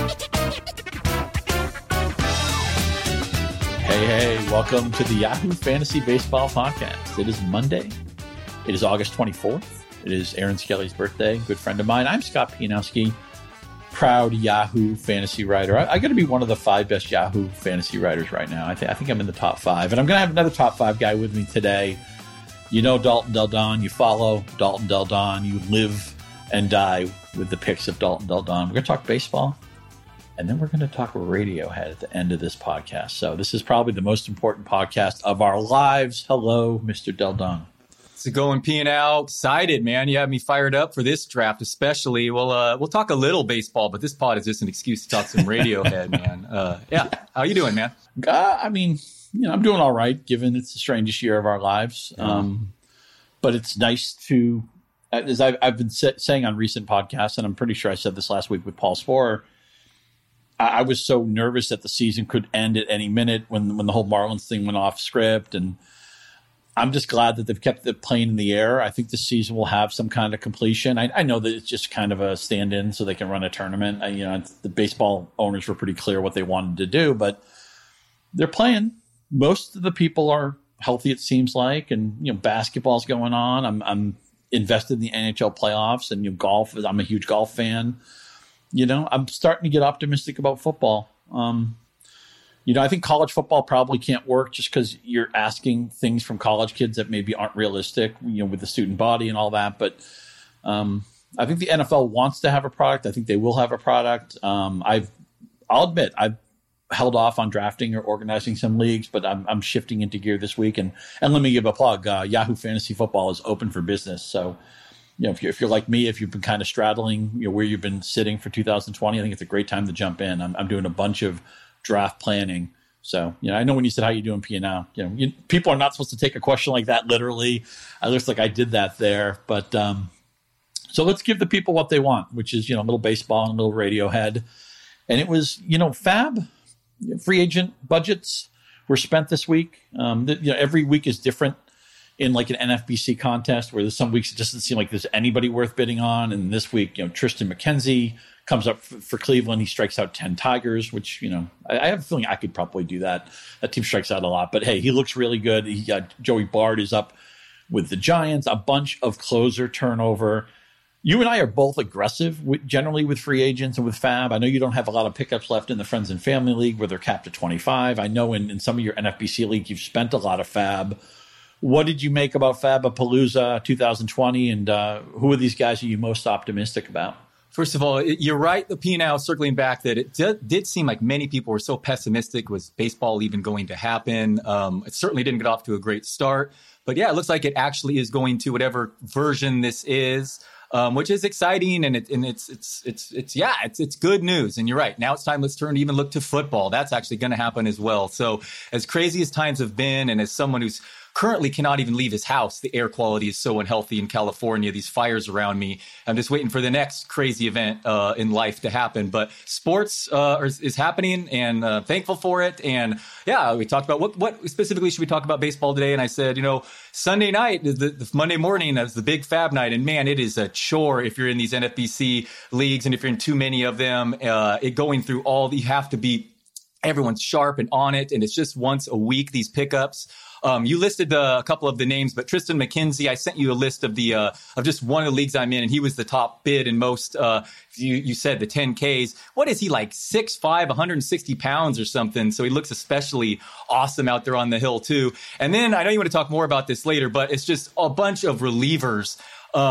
Hey, welcome to the Yahoo Fantasy Baseball Podcast. It is Monday. It is August 24th. It is Aaron Skelly's birthday, good friend of mine. I'm Scott Pianowski, proud Yahoo fantasy writer. I got to be one of the 5 best Yahoo fantasy writers right now. I think I'm in the top 5. And I'm going to have another top 5 guy with me today. You know Dalton Del Don. You follow Dalton Del Don. You live and die with the picks of Dalton Del Don. We're going to talk baseball. And then we're going to talk Radiohead at the end of this podcast. So this is probably the most important podcast of our lives. Hello, Mr. Del Don. It's going P&L. Excited, man. You have me fired up for this draft, especially. We'll talk a little baseball, but this pod is just an excuse to talk some Radiohead, man. Yeah. How you doing, man? I mean, I'm doing all right, given it's the strangest year of our lives. But it's nice to, as I've been saying on recent podcasts, and I'm pretty sure I said this last week with Paul Sporer, I was so nervous that the season could end at any minute when the whole Marlins thing went off script. And I'm just glad that they've kept the plane in the air. I think this season will have some kind of completion. I know that it's just kind of a stand-in so they can run a tournament. The baseball owners were pretty clear what they wanted to do, but they're playing. Most of the people are healthy, it seems like, and basketball's going on. I'm invested in the NHL playoffs and golf. I'm a huge golf fan. I'm starting to get optimistic about football. I think college football probably can't work just because you're asking things from college kids that maybe aren't realistic, with the student body and all that. But I think the NFL wants to have a product. I think they will have a product. I'll admit I've held off on drafting or organizing some leagues, but I'm shifting into gear this week. And let me give a plug. Yahoo Fantasy Football is open for business. So, if you're like me, if you've been kind of straddling, where you've been sitting for 2020, I think it's a great time to jump in. I'm doing a bunch of draft planning. So, I know when you said, how you doing, P&L, people are not supposed to take a question like that literally. It looks like I did that there. But so let's give the people what they want, which is, a little baseball and a little Radiohead. And it was, Fab, free agent budgets were spent this week. Every week is different. In like an NFBC contest where there's some weeks it just doesn't seem like there's anybody worth bidding on. And this week, Tristan McKenzie comes up for Cleveland. He strikes out 10 Tigers, which, I have a feeling I could probably do that. That team strikes out a lot. But, hey, he looks really good. Joey Bard is up with the Giants. A bunch of closer turnover. You and I are both aggressive generally with free agents and with Fab. I know you don't have a lot of pickups left in the Friends and Family League where they're capped at 25. I know in some of your NFBC league you've spent a lot of Fab. What did you make about Fabapalooza 2020, and who are these guys are you most optimistic about? First of all, you're right, the P&L, circling back, that it did seem like many people were so pessimistic. Was baseball even going to happen? It certainly didn't get off to a great start. But yeah, it looks like it actually is going to whatever version this is, which is exciting. And it's good news. And you're right. Now it's time. Let's even look to football. That's actually going to happen as well. So as crazy as times have been, and as someone who's currently cannot even leave his house, the air quality is so unhealthy in California, these fires around me. I'm just waiting for the next crazy event in life to happen. But sports is happening, and thankful for it. And yeah, we talked about what specifically should we talk about baseball today? And I said, Sunday night, the Monday morning is the big Fab night. And man, it is a chore if you're in these NFBC leagues and if you're in too many of them, going through you have to be, everyone's sharp and on it. And it's just once a week, these pickups. You listed a couple of the names, but Tristan McKenzie, I sent you a list of of just one of the leagues I'm in, and he was the top bid in most. You said the 10Ks. What is he, like 6'5", 160 pounds or something? So he looks especially awesome out there on the hill too. And then I know you want to talk more about this later, but it's just a bunch of relievers.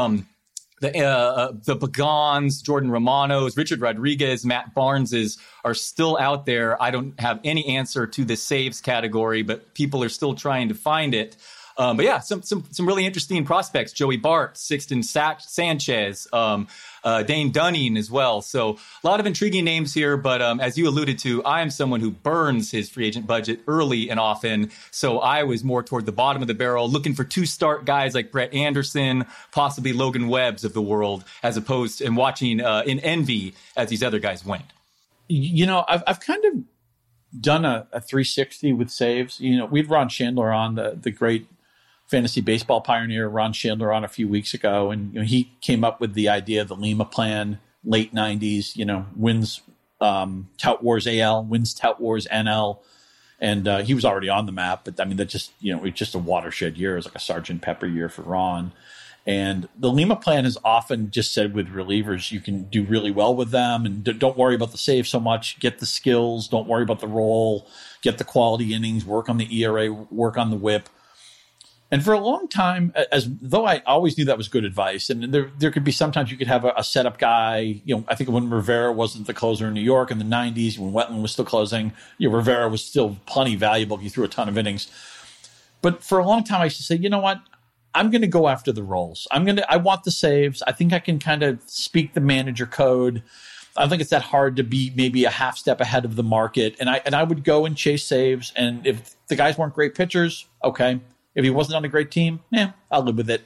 The Pagans, Jordan Romanos, Richard Rodriguez, Matt Barneses are still out there. I don't have any answer to the saves category, but people are still trying to find it. But yeah, some really interesting prospects. Joey Bart, Sixton Sanchez, Dane Dunning as well. So a lot of intriguing names here. But as you alluded to, I am someone who burns his free agent budget early and often. So I was more toward the bottom of the barrel, looking for two-start guys like Brett Anderson, possibly Logan Webbs of the world, as opposed to and watching in envy as these other guys went. I've kind of done a 360 with saves. We had Ron Chandler on, the great fantasy baseball pioneer Ron Chandler on a few weeks ago. And he came up with the idea of the Lima plan, late 90s, wins Tout Wars AL, wins Tout Wars NL. And he was already on the map, but I mean, that just, it's just a watershed year. It was like a Sergeant Pepper year for Ron. And the Lima plan has often just said with relievers, you can do really well with them and don't worry about the save so much. Get the skills, don't worry about the role, get the quality innings, work on the ERA, work on the whip. And for a long time, as though I always knew that was good advice, and there could be sometimes you could have a setup guy. I think when Rivera wasn't the closer in New York in the 90s, when Wetland was still closing, Rivera was still plenty valuable. He threw a ton of innings. But for a long time, I used to say, you know what? I'm going to go after the roles. I want the saves. I think I can kind of speak the manager code. I don't think it's that hard to be maybe a half step ahead of the market. And I would go and chase saves. And if the guys weren't great pitchers, okay. If he wasn't on a great team, I'll live with it.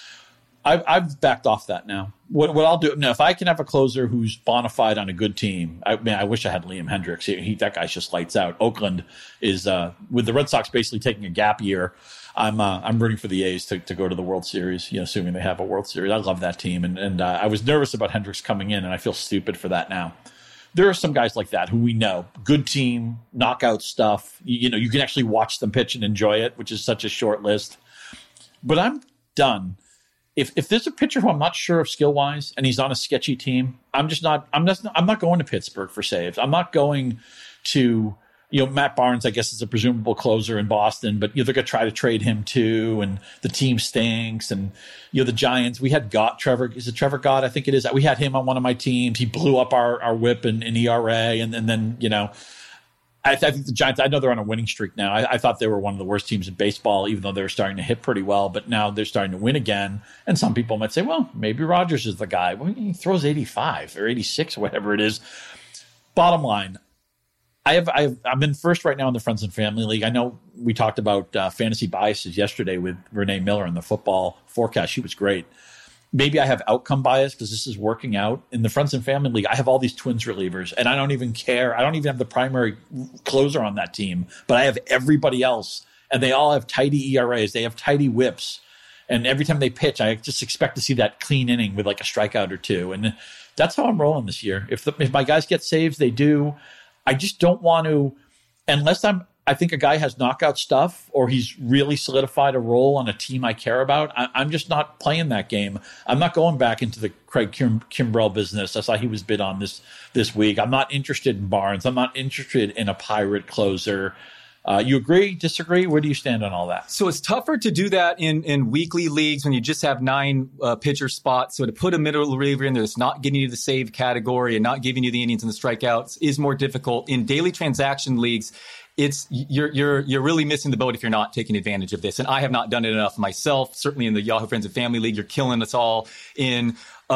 I've backed off that now. What I'll do now, if I can have a closer who's bona fide on a good team, I wish I had Liam Hendriks. That guy's just lights out. Oakland is with the Red Sox basically taking a gap year. I'm rooting for the A's to go to the World Series, assuming they have a World Series. I love that team, and I was nervous about Hendriks coming in, and I feel stupid for that now. There are some guys like that who we know, good team, knockout stuff. You can actually watch them pitch and enjoy it, which is such a short list. But I'm done. If there's a pitcher who I'm not sure of skill wise and he's on a sketchy team, I'm not going to Pittsburgh for saves. I'm not going to Matt Barnes, I guess, is a presumable closer in Boston, but they're going to try to trade him too, and the team stinks. And the Giants, we had Trevor Gott? I think it is. We had him on one of my teams. He blew up our whip in ERA, and then I think the Giants, I know they're on a winning streak now. I thought they were one of the worst teams in baseball, even though they were starting to hit pretty well, but now they're starting to win again. And some people might say, well, maybe Rodgers is the guy. Well, he throws 85 or 86 or whatever it is. Bottom line, I'm in first right now in the Friends and Family League. I know we talked about fantasy biases yesterday with Renee Miller in the football forecast. She was great. Maybe I have outcome bias because this is working out. In the Friends and Family League, I have all these Twins relievers, and I don't even care. I don't even have the primary closer on that team, but I have everybody else, and they all have tidy ERAs. They have tidy whips, and every time they pitch, I just expect to see that clean inning with like a strikeout or two, and that's how I'm rolling this year. If my guys get saves, they do. I just don't want to, unless I think a guy has knockout stuff or he's really solidified a role on a team I care about. I'm just not playing that game. I'm not going back into the Craig Kimbrell business. I saw he was bid on this week. I'm not interested in Barnes. I'm not interested in a Pirate closer. You agree, disagree? Where do you stand on all that? So it's tougher to do that in weekly leagues when you just have 9 pitcher spots. So to put a middle reliever in there that's not getting you the save category and not giving you the innings and the strikeouts is more difficult. In daily transaction leagues, you're really missing the boat if you're not taking advantage of this. And I have not done it enough myself. Certainly in the Yahoo Friends and Family League, you're killing us all in.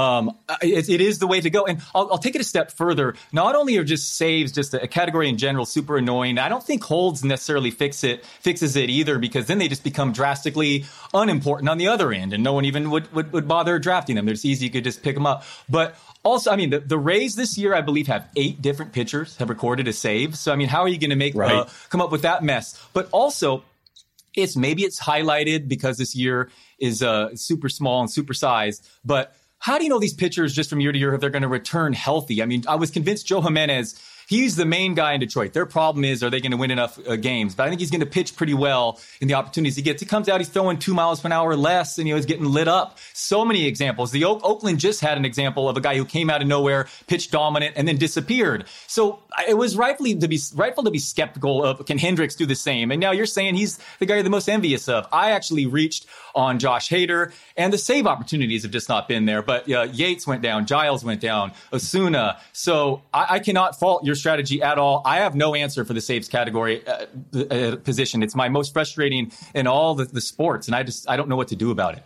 It is the way to go. And I'll take it a step further. Not only are just saves, just a category in general, super annoying. I don't think holds necessarily fixes it either, because then they just become drastically unimportant on the other end. And no one even would bother drafting them. They're just easy. You could just pick them up. But also, I mean, the Rays this year, I believe, have 8 different pitchers have recorded a save. So, I mean, how are you going to come up with that mess? But also, it's highlighted because this year is super small and super sized. But how do you know these pitchers just from year to year if they're going to return healthy? I mean, I was convinced Joe Jimenez, he's the main guy in Detroit. Their problem is, are they going to win enough games? But I think he's going to pitch pretty well in the opportunities he gets. He comes out, he's throwing 2 miles per hour less, and he's getting lit up. So many examples. The Oakland just had an example of a guy who came out of nowhere, pitched dominant, and then disappeared. So it was rightful to be skeptical of, can Hendriks do the same? And now you're saying he's the guy you're the most envious of. I actually reached on Josh Hader, and the save opportunities have just not been there. But Yates went down, Giles went down, Osuna. So I cannot fault your strategy at all. I have no answer for the saves category position. It's my most frustrating in all the sports, and I don't know what to do about it.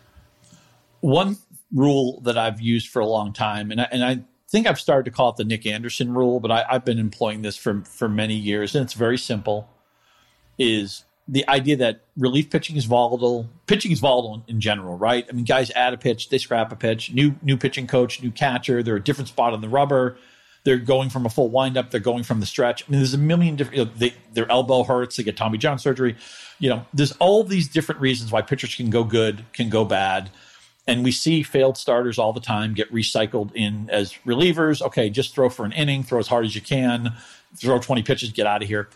One rule that I've used for a long time, and I think I've started to call it the Nick Anderson rule, but I've been employing this for many years, and it's very simple, is the idea that relief pitching is volatile. Pitching is volatile in general, right? I mean, guys add a pitch, they scrap a pitch, new pitching coach, new catcher, they're a different spot on the rubber. They're going from a full windup. They're going from the stretch. I mean, there's a million different, their elbow hurts. They get Tommy John surgery. There's all these different reasons why pitchers can go good, can go bad. And we see failed starters all the time get recycled in as relievers. Okay, just throw for an inning, throw as hard as you can, throw 20 pitches, get out of here.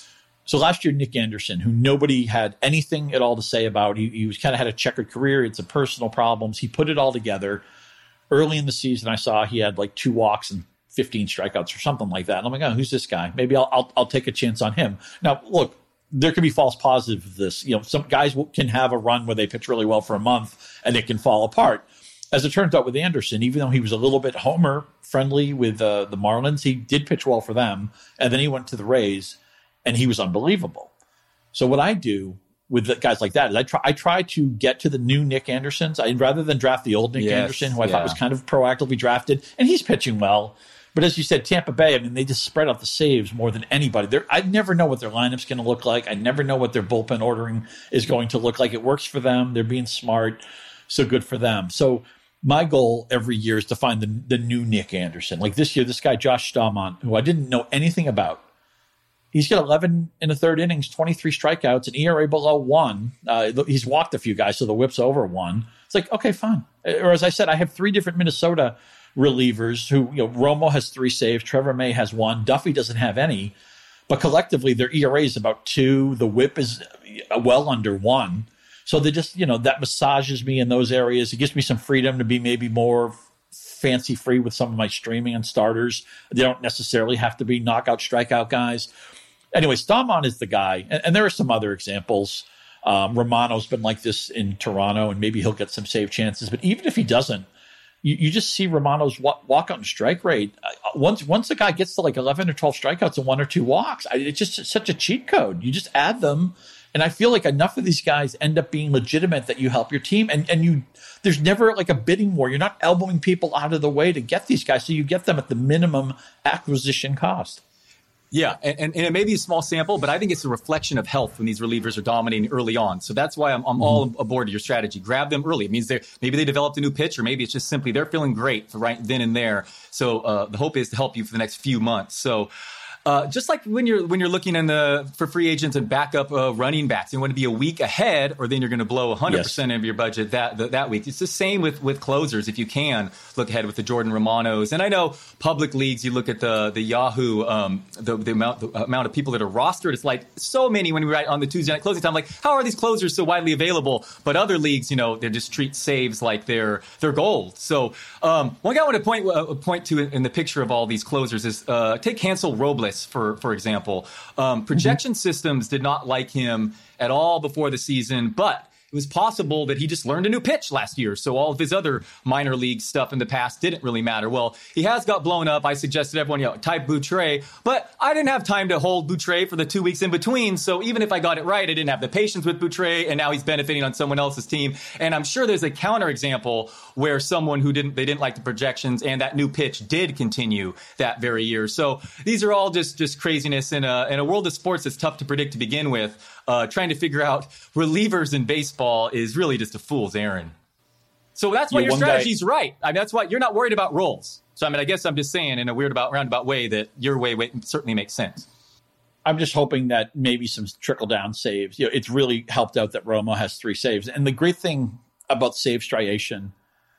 So last year, Nick Anderson, who nobody had anything at all to say about, he was kind of had a checkered career. It's some personal problems. He put it all together. Early in the season, I saw he had like 2 walks and 15 strikeouts or something like that. And I'm like, oh, who's this guy? Maybe I'll take a chance on him. Now, look, there could be false positives of this. Some guys can have a run where they pitch really well for a month and it can fall apart. As it turns out with Anderson, even though he was a little bit homer friendly with the Marlins, he did pitch well for them. And then he went to the Rays and he was unbelievable. So what I do with the guys like that is I try to get to the new Nick Andersons. Rather than draft the old Nick Anderson, who I thought was kind of proactively drafted, and he's pitching well. But as you said, Tampa Bay, I mean, they just spread out the saves more than anybody. I never know what their lineup's going to look like. I never know what their bullpen ordering is going to look like. It works for them. They're being smart. So good for them. So my goal every year is to find the new Nick Anderson. Like this year, this guy, Josh Staumont, who I didn't know anything about. He's got 11 in the third innings, 23 strikeouts, an ERA below 1. He's walked a few guys, so the whip's over 1. It's like, okay, fine. Or as I said, I have 3 different Minnesota relievers who, Romo has 3 saves, Trevor May has 1, Duffy doesn't have any, but collectively their ERA is about 2. The whip is well under 1. So they just, that massages me in those areas. It gives me some freedom to be maybe more fancy free with some of my streaming and starters. They don't necessarily have to be knockout, strikeout guys. Anyway, Staumont is the guy. And there are some other examples. Romano's been like this in Toronto, and maybe he'll get some save chances. But even if he doesn't, you just see Romano's walk-out and strike rate. Once the guy gets to like 11 or 12 strikeouts and 1 or 2 walks, it's just such a cheat code. You just add them. And I feel like enough of these guys end up being legitimate that you help your team. And there's never like a bidding war. You're not elbowing people out of the way to get these guys. So you get them at the minimum acquisition cost. Yeah, and it may be a small sample, but I think it's a reflection of health when these relievers are dominating early on. So that's why I'm all aboard your strategy. Grab them early. It means maybe they developed a new pitch, or maybe it's just simply they're feeling great for right then and there. So the hope is to help you for the next few months. So just like when you're looking for free agents and backup running backs, you want to be a week ahead, or then you're going to blow 100% of your budget that week. It's the same with closers. If you can look ahead with the Jordan Romanos, and I know public leagues, you look at the Yahoo, the amount of people that are rostered. It's like so many when we write on the Tuesday night closing time. Like, how are these closers so widely available? But other leagues, they just treat saves like they're gold. So one guy I want to point to in the picture of all these closers is take Hansel Robles. For example, projection systems did not like him at all before the season, but it was possible that he just learned a new pitch last year. So all of his other minor league stuff in the past didn't really matter. Well, he has got blown up. I suggested everyone, type Boutre, but I didn't have time to hold Boutre for the 2 weeks in between. So even if I got it right, I didn't have the patience with Boutre, and now he's benefiting on someone else's team. And I'm sure there's a counter example where someone they didn't like the projections, and that new pitch did continue that very year. So these are all just craziness in a world of sports that's tough to predict to begin with. Trying to figure out relievers in baseball is really just a fool's errand. So that's why your strategy's right. I mean, that's why you're not worried about roles. So, I guess I'm just saying in a roundabout way that your way certainly makes sense. I'm just hoping that maybe some trickle-down saves. It's really helped out that Romo has 3 saves. And the great thing about save striation,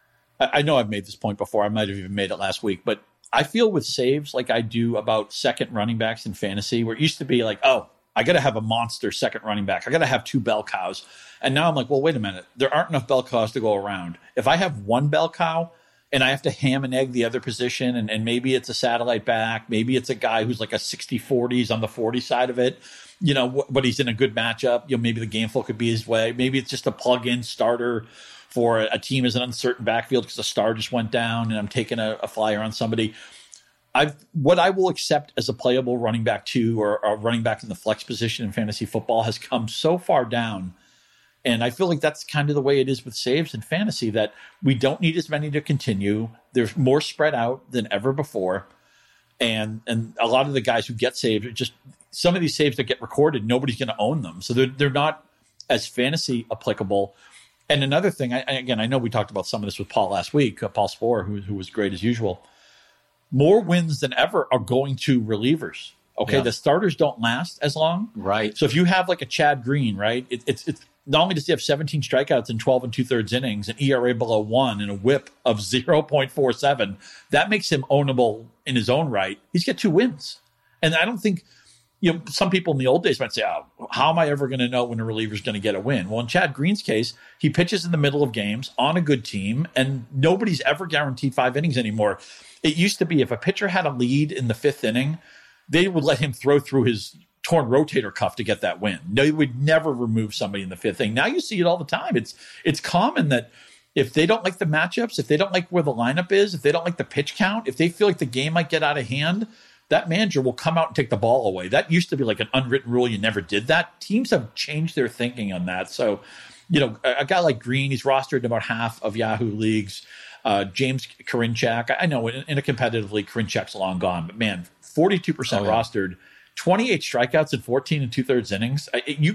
I know I've made this point before. I might have even made it last week. But I feel with saves like I do about second running backs in fantasy, where it used to be like, oh, I got to have a monster second running back. I got to have 2 bell cows. And now I'm like, well, wait a minute. There aren't enough bell cows to go around. If I have 1 bell cow and I have to ham and egg the other position, and maybe it's a satellite back, maybe it's a guy who's like a 60-40, he's on the 40 side of it, but he's in a good matchup. Maybe the game flow could be his way. Maybe it's just a plug-in starter for a team as an uncertain backfield because the star just went down and I'm taking a flyer on somebody. What I will accept as a playable running back 2 or a running back in the flex position in fantasy football has come so far down. And I feel like that's kind of the way it is with saves in fantasy, that we don't need as many to continue. There's more spread out than ever before. And a lot of the guys who get saved, just some of these saves that get recorded, nobody's going to own them. So they're not as fantasy applicable. And another thing, I know we talked about some of this with Paul last week, Paul Sporer, who was great as usual. More wins than ever are going to relievers. Okay, yeah. The starters don't last as long. Right. So if you have like a Chad Green, right, not only does he have 17 strikeouts in 12 and 2/3 innings, an ERA below 1, and a WHIP of 0.47, that makes him ownable in his own right. He's got 2 wins. And I don't think, some people in the old days might say, oh, how am I ever going to know when a reliever is going to get a win? Well, in Chad Green's case, he pitches in the middle of games on a good team, and nobody's ever guaranteed 5 innings anymore. It used to be if a pitcher had a lead in the 5th inning, they would let him throw through his torn rotator cuff to get that win. They would never remove somebody in the 5th inning. Now you see it all the time. It's common that if they don't like the matchups, if they don't like where the lineup is, if they don't like the pitch count, if they feel like the game might get out of hand, that manager will come out and take the ball away. That used to be like an unwritten rule. You never did that. Teams have changed their thinking on that. So, a guy like Green, he's rostered in about half of Yahoo leagues. James Karinchak, I know in a competitive league, Karinchak's long gone, but man, 42% rostered, 28 strikeouts in 14 and 2/3 innings.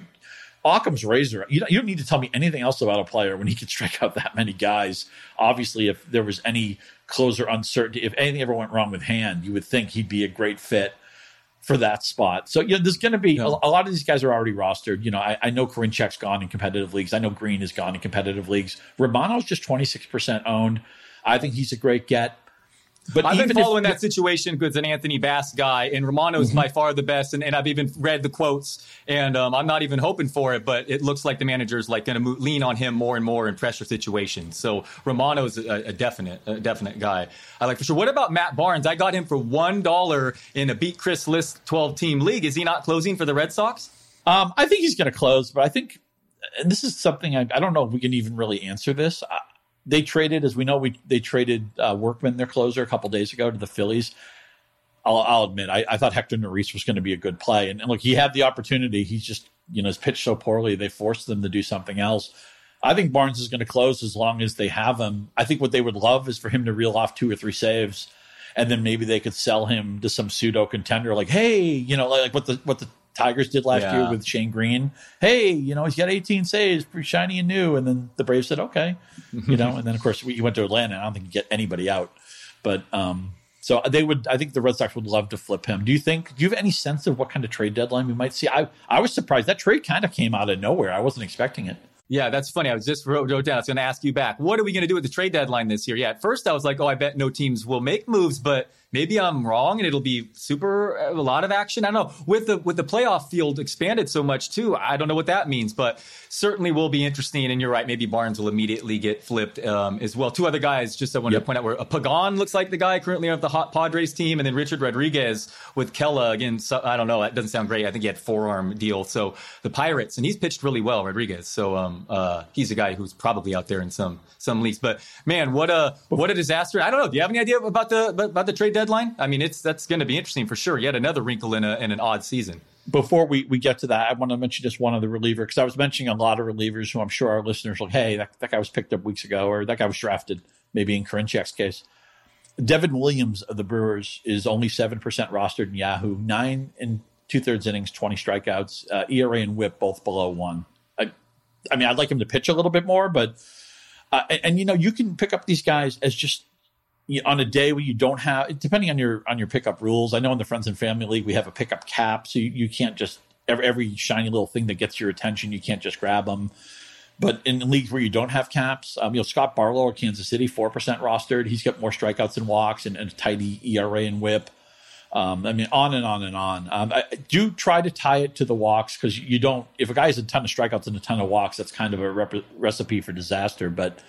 Occam's razor. You don't need to tell me anything else about a player when he can strike out that many guys. Obviously, if there was any closer uncertainty, if anything ever went wrong with Hand, you would think he'd be a great fit for that spot. So, there's going to be a lot of these guys are already rostered. I know Karinchak's gone in competitive leagues. I know Green is gone in competitive leagues. Romano's just 26% owned. I think he's a great get. But I've been following that situation because an Anthony Bass guy, and Romano is by far the best. And I've even read the quotes, and I'm not even hoping for it, but it looks like the manager's like going to lean on him more and more in pressure situations. So Romano's a definite guy I like for sure. What about Matt Barnes? I got him for $1 in a Beat Chris List 12-team league. Is he not closing for the Red Sox? I think he's going to close, but I think, and this is something I don't know if we can even really answer this. They traded, as we know, they traded Workman, their closer, a couple days ago to the Phillies. I'll admit, I thought Hector Neris was going to be a good play. And look, he had the opportunity. He's just, has pitched so poorly. They forced them to do something else. I think Barnes is going to close as long as they have him. I think what they would love is for him to reel off 2 or 3 saves, and then maybe they could sell him to some pseudo contender, like, hey, like what the Tigers did last year with Shane Green. Hey, he's got 18 saves, pretty shiny and new. And then the Braves said, okay, and then of course he went to Atlanta. I don't think he'd get anybody out, but so I think the Red Sox would love to flip him. Do you have any sense of what kind of trade deadline we might see? I was surprised that trade kind of came out of nowhere. I wasn't expecting it. Yeah, that's funny. I was just wrote down. I was going to ask you back. What are we going to do with the trade deadline this year? Yeah, at first I was like, I bet no teams will make moves, but maybe I'm wrong and it'll be a lot of action. I don't know. With the playoff field expanded so much too, I don't know what that means, but certainly will be interesting. And you're right. Maybe Barnes will immediately get flipped as well. 2 other guys, just I wanted to point out, where Pagan looks like the guy currently on the hot Padres team, and then Richard Rodriguez with Kela again. So, I don't know. That doesn't sound great. I think he had 4-arm deal. So the Pirates, and he's pitched really well, Rodriguez. So he's a guy who's probably out there in some leagues. But man, what a disaster! I don't know. Do you have any idea about the trade deadline? I mean, that's going to be interesting for sure. Yet another wrinkle in an odd season. Before we get to that, I want to mention just one other reliever, because I was mentioning a lot of relievers who I'm sure our listeners are like, hey, that guy was picked up weeks ago, or that guy was drafted, maybe in Karinchak's case. Devin Williams of the Brewers is only 7% rostered in Yahoo, 9 and 2/3 innings, 20 strikeouts, ERA and WHIP both below 1. I mean, I'd like him to pitch a little bit more, but you can pick up these guys as just on a day when you don't have, depending on your pickup rules. I know in the Friends and Family League we have a pickup cap, so you can't just every shiny little thing that gets your attention, you can't just grab them. But in leagues where you don't have caps, Scott Barlow of Kansas City, 4% rostered. He's got more strikeouts than walks and a tidy ERA and WHIP. On and on and on. I do try to tie it to the walks, because you don't. If a guy has a ton of strikeouts and a ton of walks, that's kind of a recipe for disaster. But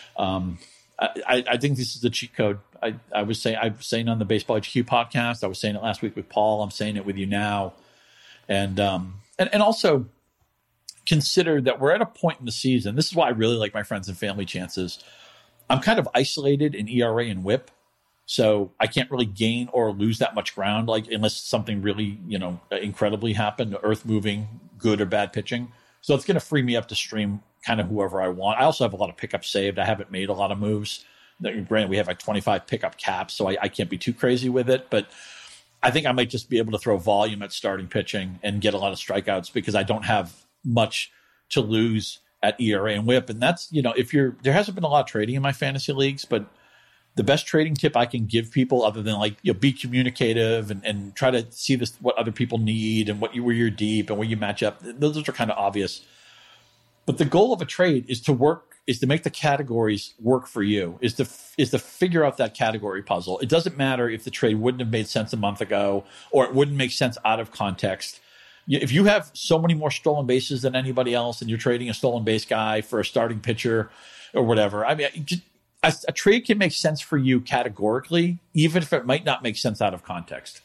I think this is the cheat code. I was saying on the Baseball HQ podcast. I was saying it last week with Paul. I'm saying it with you now, and also consider that we're at a point in the season. This is why I really like my Friends and Family chances. I'm kind of isolated in ERA and WHIP. So I can't really gain or lose that much ground, unless something really, incredibly happened, earth moving, good or bad pitching. So it's going to free me up to stream kind of whoever I want. I also have a lot of pickups saved. I haven't made a lot of moves. Granted, we have 25 pickup caps, so I can't be too crazy with it. But I think I might just be able to throw volume at starting pitching and get a lot of strikeouts, because I don't have much to lose at ERA and WHIP. And that's, there hasn't been a lot of trading in my fantasy leagues, but the best trading tip I can give people, other than be communicative and try to see what other people need and where you're deep and where you match up. Those are kind of obvious. But the goal of a trade is to make the categories work for you, is to figure out that category puzzle. It doesn't matter if the trade wouldn't have made sense a month ago or it wouldn't make sense out of context. If you have so many more stolen bases than anybody else and you're trading a stolen base guy for a starting pitcher or whatever, I mean, a trade can make sense for you categorically, even if it might not make sense out of context.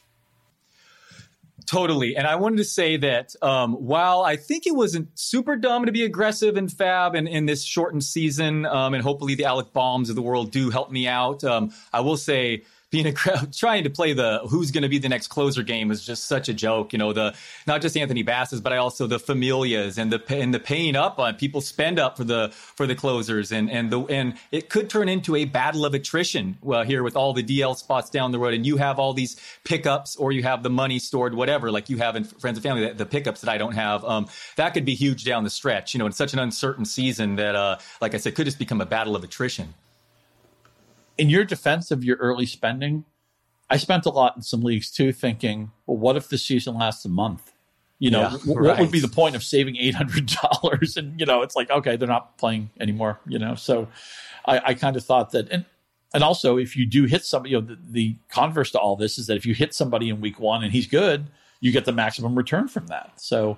Totally. And I wanted to say that while I think it wasn't super dumb to be aggressive in Fab and in this shortened season, and hopefully the Alec Bombs of the world do help me out, I will say trying to play the who's going to be the next closer game is just such a joke. Not just Anthony Basses, but also the Familias and the paying up on people spend up for the closers and it could turn into a battle of attrition. Well, here with all the DL spots down the road, and you have all these pickups, or you have the money stored, whatever, like you have in Friends and Family, the pickups that I don't have. That could be huge down the stretch. It's such an uncertain season that, like I said, could just become a battle of attrition. In your defense of your early spending, I spent a lot in some leagues too, thinking, well, what if the season lasts a month? What would be the point of saving $800? And, it's like, okay, they're not playing anymore, So I kind of thought that, and also if you do hit somebody, the converse to all this is that if you hit somebody in week one and he's good, you get the maximum return from that. So,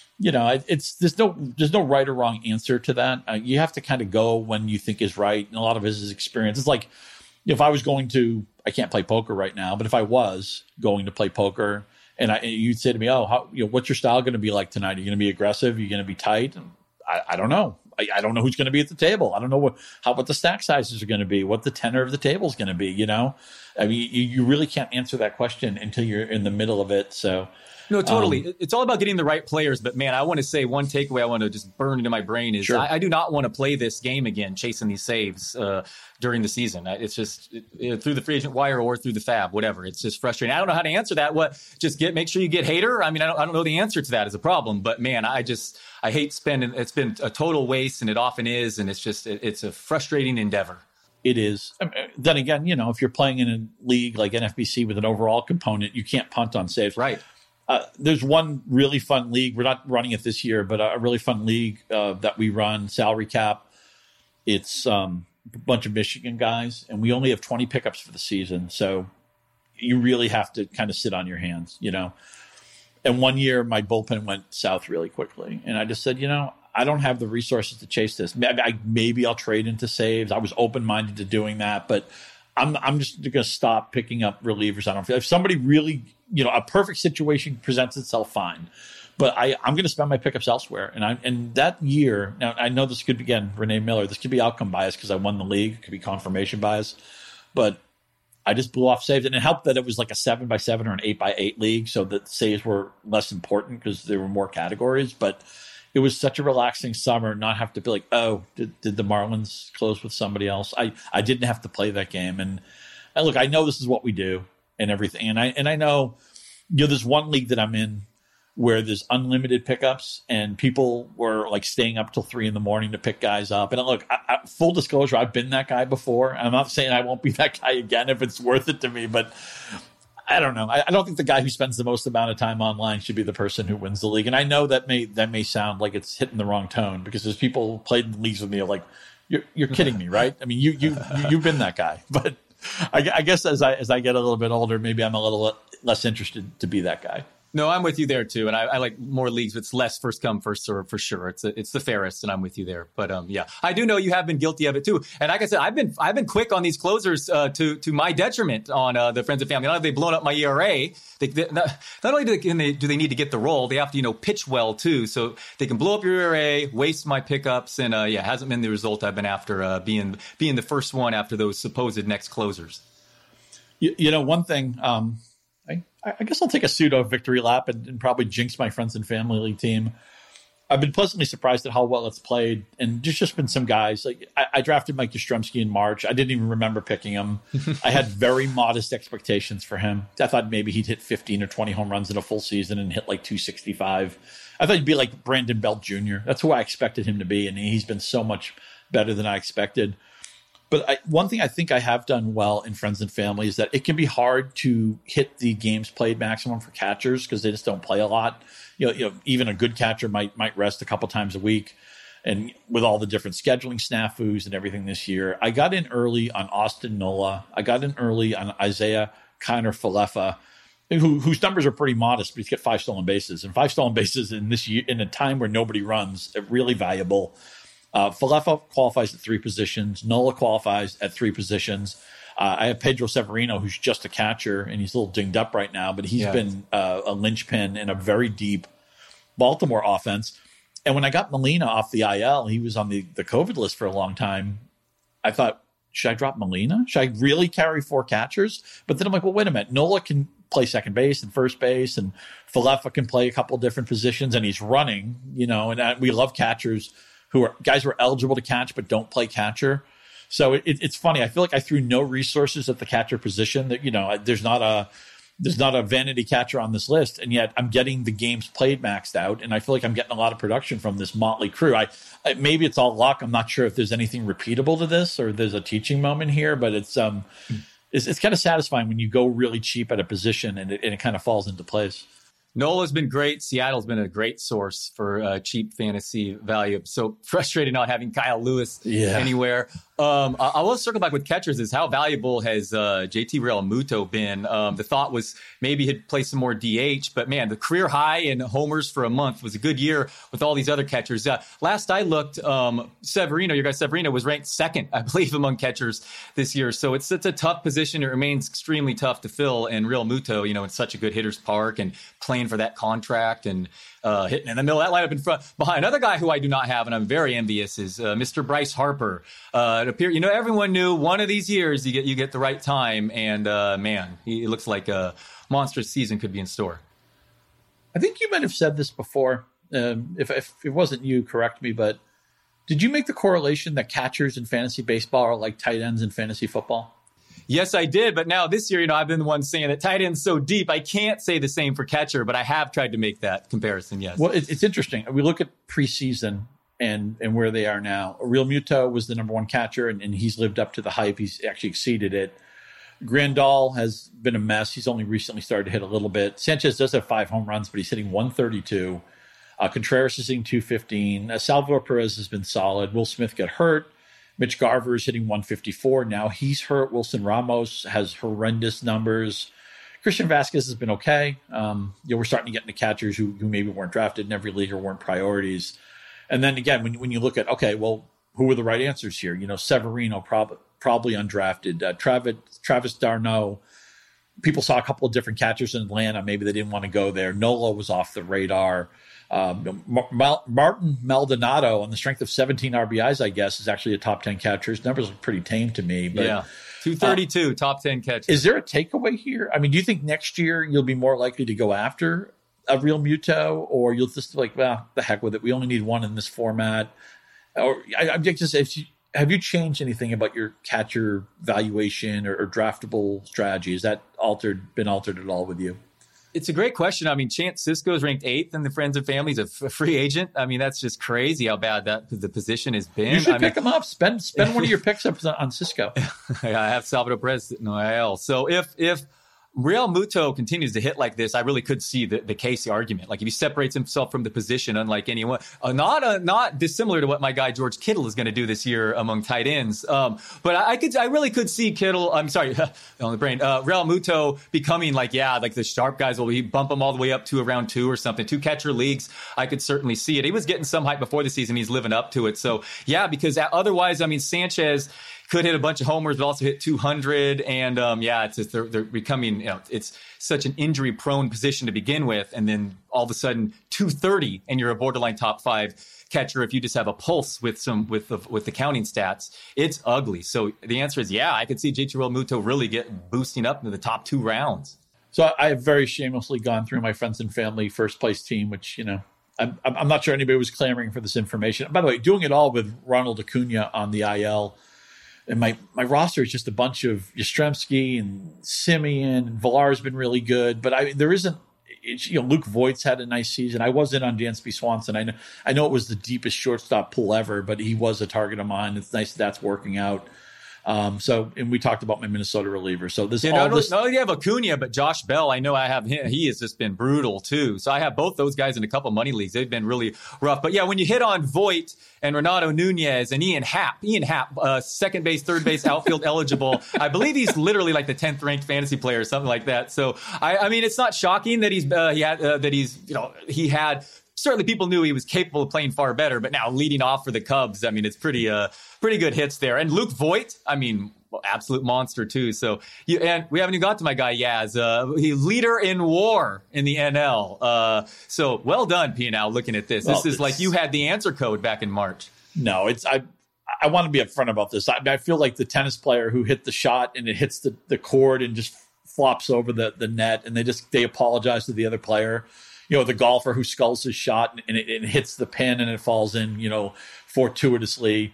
there's no right or wrong answer to that. You have to kind of go when you think is right. And a lot of it is experience. It's like, if I was I can't play poker right now, but if I was going to play poker and you'd say to me, what's your style going to be like tonight? Are you going to be aggressive? Are you going to be tight? And I don't know. I don't know who's going to be at the table. I don't know what the stack sizes are going to be, what the tenor of the table is going to be, I mean, you really can't answer that question until you're in the middle of it. So, no, totally. It's all about getting the right players. But, man, I want to say one takeaway I want to just burn into my brain is sure. I do not want to play this game again, chasing these saves during the season. It's just through the free agent wire or through the Fab, whatever. It's just frustrating. I don't know how to answer that. Make sure you get Hader. I mean, I don't know the answer to that as a problem. But, man, I hate spending. It's been a total waste, and it often is. And it's a frustrating endeavor. It is. Then again, if you're playing in a league like NFBC with an overall component, you can't punt on saves. Right. There's one really fun league. We're not running it this year, but a really fun league that we run, salary cap. It's a bunch of Michigan guys, and we only have 20 pickups for the season. So you really have to kind of sit on your hands, And one year my bullpen went south really quickly. And I just said, I don't have the resources to chase this. Maybe I'll trade into saves. I was open-minded to doing that, but I'm just going to stop picking up relievers. I don't feel if somebody really, a perfect situation presents itself, fine. But I'm going to spend my pickups elsewhere. And that year, now I know this could be, again, Renee Miller, this could be outcome bias because I won the league. It could be confirmation bias. But I just blew off saves. And it helped that it was like a 7x7 or an 8x8 league. So that saves were less important because there were more categories. But it was such a relaxing summer, not have to be like, oh, did the Marlins close with somebody else? I didn't have to play that game. And look, I know this is what we do and everything. And I know, there's one league that I'm in where there's unlimited pickups and people were like staying up till 3 a.m. to pick guys up. And look, full disclosure, I've been that guy before. I'm not saying I won't be that guy again if it's worth it to me, but I don't know. I don't think the guy who spends the most amount of time online should be the person who wins the league. And I know that may sound like it's hitting the wrong tone because there's people who played in leagues with me are like, you're kidding me, right? I mean, you've been that guy. But I guess as I get a little bit older, maybe I'm a little less interested to be that guy. No, I'm with you there too, and I like more leagues with less first come first serve for sure. It's the fairest, and I'm with you there. But yeah, I do know you have been guilty of it too. And like I said, I've been quick on these closers to my detriment on the Friends and Family. Not only have they blown up my ERA, not only do they need to get the role, they have to pitch well too, so they can blow up your ERA, waste my pickups, and it hasn't been the result I've been after being the first one after those supposed next closers. One thing. I guess I'll take a pseudo victory lap and probably jinx my Friends and Family League team. I've been pleasantly surprised at how well it's played. And there's just been some guys. Like I drafted Mike Yastrzemski in March. I didn't even remember picking him. I had very modest expectations for him. I thought maybe he'd hit 15 or 20 home runs in a full season and hit like 265. I thought he'd be like Brandon Belt Jr. That's who I expected him to be. And he's been so much better than I expected. But one thing I think I have done well in Friends and Family is that it can be hard to hit the games played maximum for catchers because they just don't play a lot. Even a good catcher might rest a couple times a week. And with all the different scheduling snafus and everything this year, I got in early on Austin Nola. I got in early on Isaiah Kiner-Falefa, whose numbers are pretty modest, but he's got 5 stolen bases. And 5 stolen bases in this year, in a time where nobody runs, are really valuable. Falefa qualifies at 3 positions. Nola qualifies at 3 positions. I have Pedro Severino, who's just a catcher, and he's a little dinged up right now, but he's been a linchpin in a very deep Baltimore offense. And when I got Molina off the IL, he was on the COVID list for a long time. I thought, should I drop Molina? Should I really carry 4 catchers? But then I'm like, well, wait a minute. Nola can play second base and first base, and Falefa can play a couple different positions, and he's running, and we love catchers who are eligible to catch but don't play catcher. So it's funny. I feel like I threw no resources at the catcher position. That there's not a vanity catcher on this list, and yet I'm getting the games played maxed out, and I feel like I'm getting a lot of production from this motley crew. Maybe it's all luck. I'm not sure if there's anything repeatable to this or there's a teaching moment here, but it's kind of satisfying when you go really cheap at a position and it kind of falls into place. Nola's been great. Seattle's been a great source for cheap fantasy value. So frustrated not having Kyle Lewis anywhere. I will circle back with catchers is how valuable has JT Realmuto been? The thought was maybe he'd play some more DH, but man, the career high in homers for a month was a good year with all these other catchers. Last I looked, Severino, your guy Severino, was ranked 2nd, I believe, among catchers this year. So it's a tough position. It remains extremely tough to fill. And Realmuto, in such a good hitter's park and playing for that contract and hitting in the middle of that lineup in front behind. Another guy who I do not have, and I'm very envious, is Mr. Bryce Harper. It appeared, everyone knew one of these years you get the right time, and man, it looks like a monstrous season could be in store. I think you might have said this before. If it wasn't you, correct me, but did you make the correlation that catchers in fantasy baseball are like tight ends in fantasy football? Yes, I did. But now this year, I've been the one saying that tight end's so deep. I can't say the same for catcher, but I have tried to make that comparison. Yes. Well, it's interesting. We look at preseason and where they are now. Realmuto was the number 1 catcher, and he's lived up to the hype. He's actually exceeded it. Grandal has been a mess. He's only recently started to hit a little bit. Sanchez does have 5 home runs, but he's hitting 132. Contreras is hitting 215. Salvador Perez has been solid. Will Smith got hurt. Mitch Garver is hitting 154. Now he's hurt. Wilson Ramos has horrendous numbers. Christian Vasquez has been okay. We're starting to get into catchers who maybe weren't drafted in every league or weren't priorities. And then again, when you look at, okay, well, who were the right answers here? Severino, probably undrafted. Travis d'Arnaud. People saw a couple of different catchers in Atlanta. Maybe they didn't want to go there. Nola was off the radar. Martin Maldonado, on the strength of 17 RBIs, I guess, is actually a top 10 catcher. His numbers look pretty tame to me. But, yeah, 232, top 10 catcher. Is there a takeaway here? I mean, do you think next year you'll be more likely to go after a Realmuto, or you'll just like, well, the heck with it. We only need 1 in this format. Or I'm just, have you changed anything about your catcher valuation or draftable strategy? Has that been altered at all with you? It's a great question. I mean, Chance Sisco is ranked 8th in the Friends and Families, a free agent. I mean, that's just crazy how bad the position has been. You should pick him up. Spend one of your picks up on Sisco. I have Salvador Perez in IL. So if Realmuto continues to hit like this, I really could see the Casey argument. Like if he separates himself from the position, unlike anyone, not dissimilar to what my guy George Kittle is going to do this year among tight ends. But I really could see Kittle. I'm sorry, on the brain. Realmuto becoming like the sharp guys. Will he bump him all the way up to around 2 or something? 2 catcher leagues. I could certainly see it. He was getting some hype before the season. He's living up to it. So yeah, because otherwise, I mean, Sanchez could hit a bunch of homers, but also hit 200. And it's just, they're becoming, it's such an injury-prone position to begin with. And then all of a sudden, 230, and you're a borderline top 5 catcher if you just have a pulse with the counting stats. It's ugly. So the answer is, I could see JT Realmuto really boosting up into the top 2 rounds. So I have very shamelessly gone through my Friends and Family first place team, which, I'm not sure anybody was clamoring for this information. By the way, doing it all with Ronald Acuna on the IL. And my roster is just a bunch of Yastrzemski and Simeon, and Villar's been really good. But there isn't, Luke Voigt's had a nice season. I was in on Dansby Swanson. I know it was the deepest shortstop pool ever, but he was a target of mine. It's nice that's working out. And we talked about my Minnesota reliever. So not only you have Acuna, but Josh Bell, I know I have him. He has just been brutal too. So I have both those guys in a couple money leagues. They've been really rough. But yeah, when you hit on Voit and Renato Nunez and Ian Happ, second base, third base, outfield eligible. I believe he's literally like the 10th ranked fantasy player or something like that. So I mean, it's not shocking that he had. Certainly, people knew he was capable of playing far better, but now leading off for the Cubs, I mean, it's pretty good hits there. And Luke Voit, I mean, absolute monster too. So, and we haven't even got to my guy Yaz. He's leader in WAR in the NL. So well done, P&L. Looking at this, this is like you had the answer code back in March. No, I want to be upfront about this. I feel like the tennis player who hit the shot and it hits the cord and just flops over the net, and they apologize to the other player. The golfer who sculls his shot and it hits the pin and it falls in, fortuitously.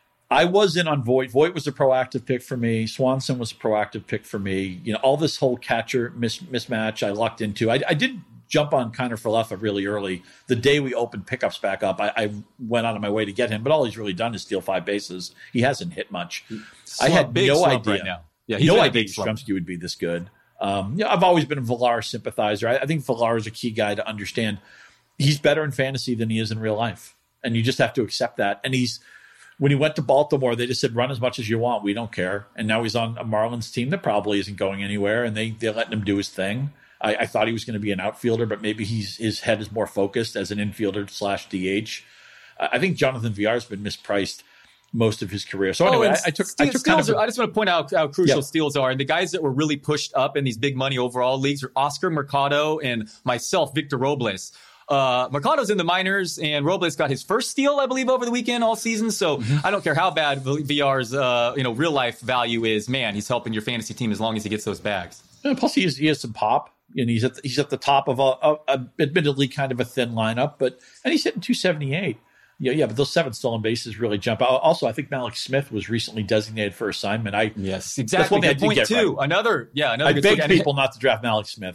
I was in on Voit. Voit was a proactive pick for me. Swanson was a proactive pick for me. All this whole catcher mismatch I lucked into. I did jump on Kiner Falefa really early. The day we opened pickups back up, I went out of my way to get him, but all he's really done is steal 5 bases. He hasn't hit much. I had no idea. Right now. Yeah, no idea Yastrzemski would be this good. I've always been a Villar sympathizer. I think Villar is a key guy to understand. He's better in fantasy than he is in real life, and you just have to accept that. And when he went to Baltimore, they just said, run as much as you want. We don't care. And now he's on a Marlins team that probably isn't going anywhere, and they're letting him do his thing. I thought he was going to be an outfielder, but maybe his head is more focused as an infielder / DH. I think Jonathan Villar's been mispriced most of his career. So anyway, I just want to point out how crucial steals are. And the guys that were really pushed up in these big money overall leagues are Oscar Mercado and myself, Victor Robles. Mercado's in the minors, and Robles got his first steal, I believe, over the weekend all season. So I don't care how bad VR's real life value is. Man, he's helping your fantasy team as long as he gets those bags. And plus, he has some pop. And he's at the top of a admittedly kind of a thin lineup, and he's hitting 278. Yeah, but those 7 stolen bases really jump out. Also, I think Malik Smith was recently designated for assignment. Yes, exactly. That's one point two. Right. Another. I beg people not to draft Malik Smith.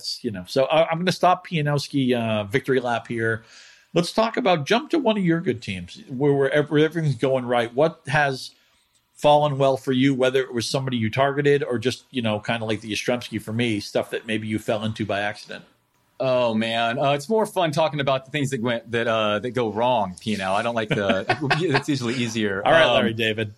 So I'm going to stop Pianowski victory lap here. Let's jump to one of your good teams where everything's going right. What has fallen well for you, whether it was somebody you targeted or just, kind of like the Yastrzemski for me, stuff that maybe you fell into by accident? Oh man, it's more fun talking about the things that go wrong. P&L. I don't like it's usually easier. All right, Larry David.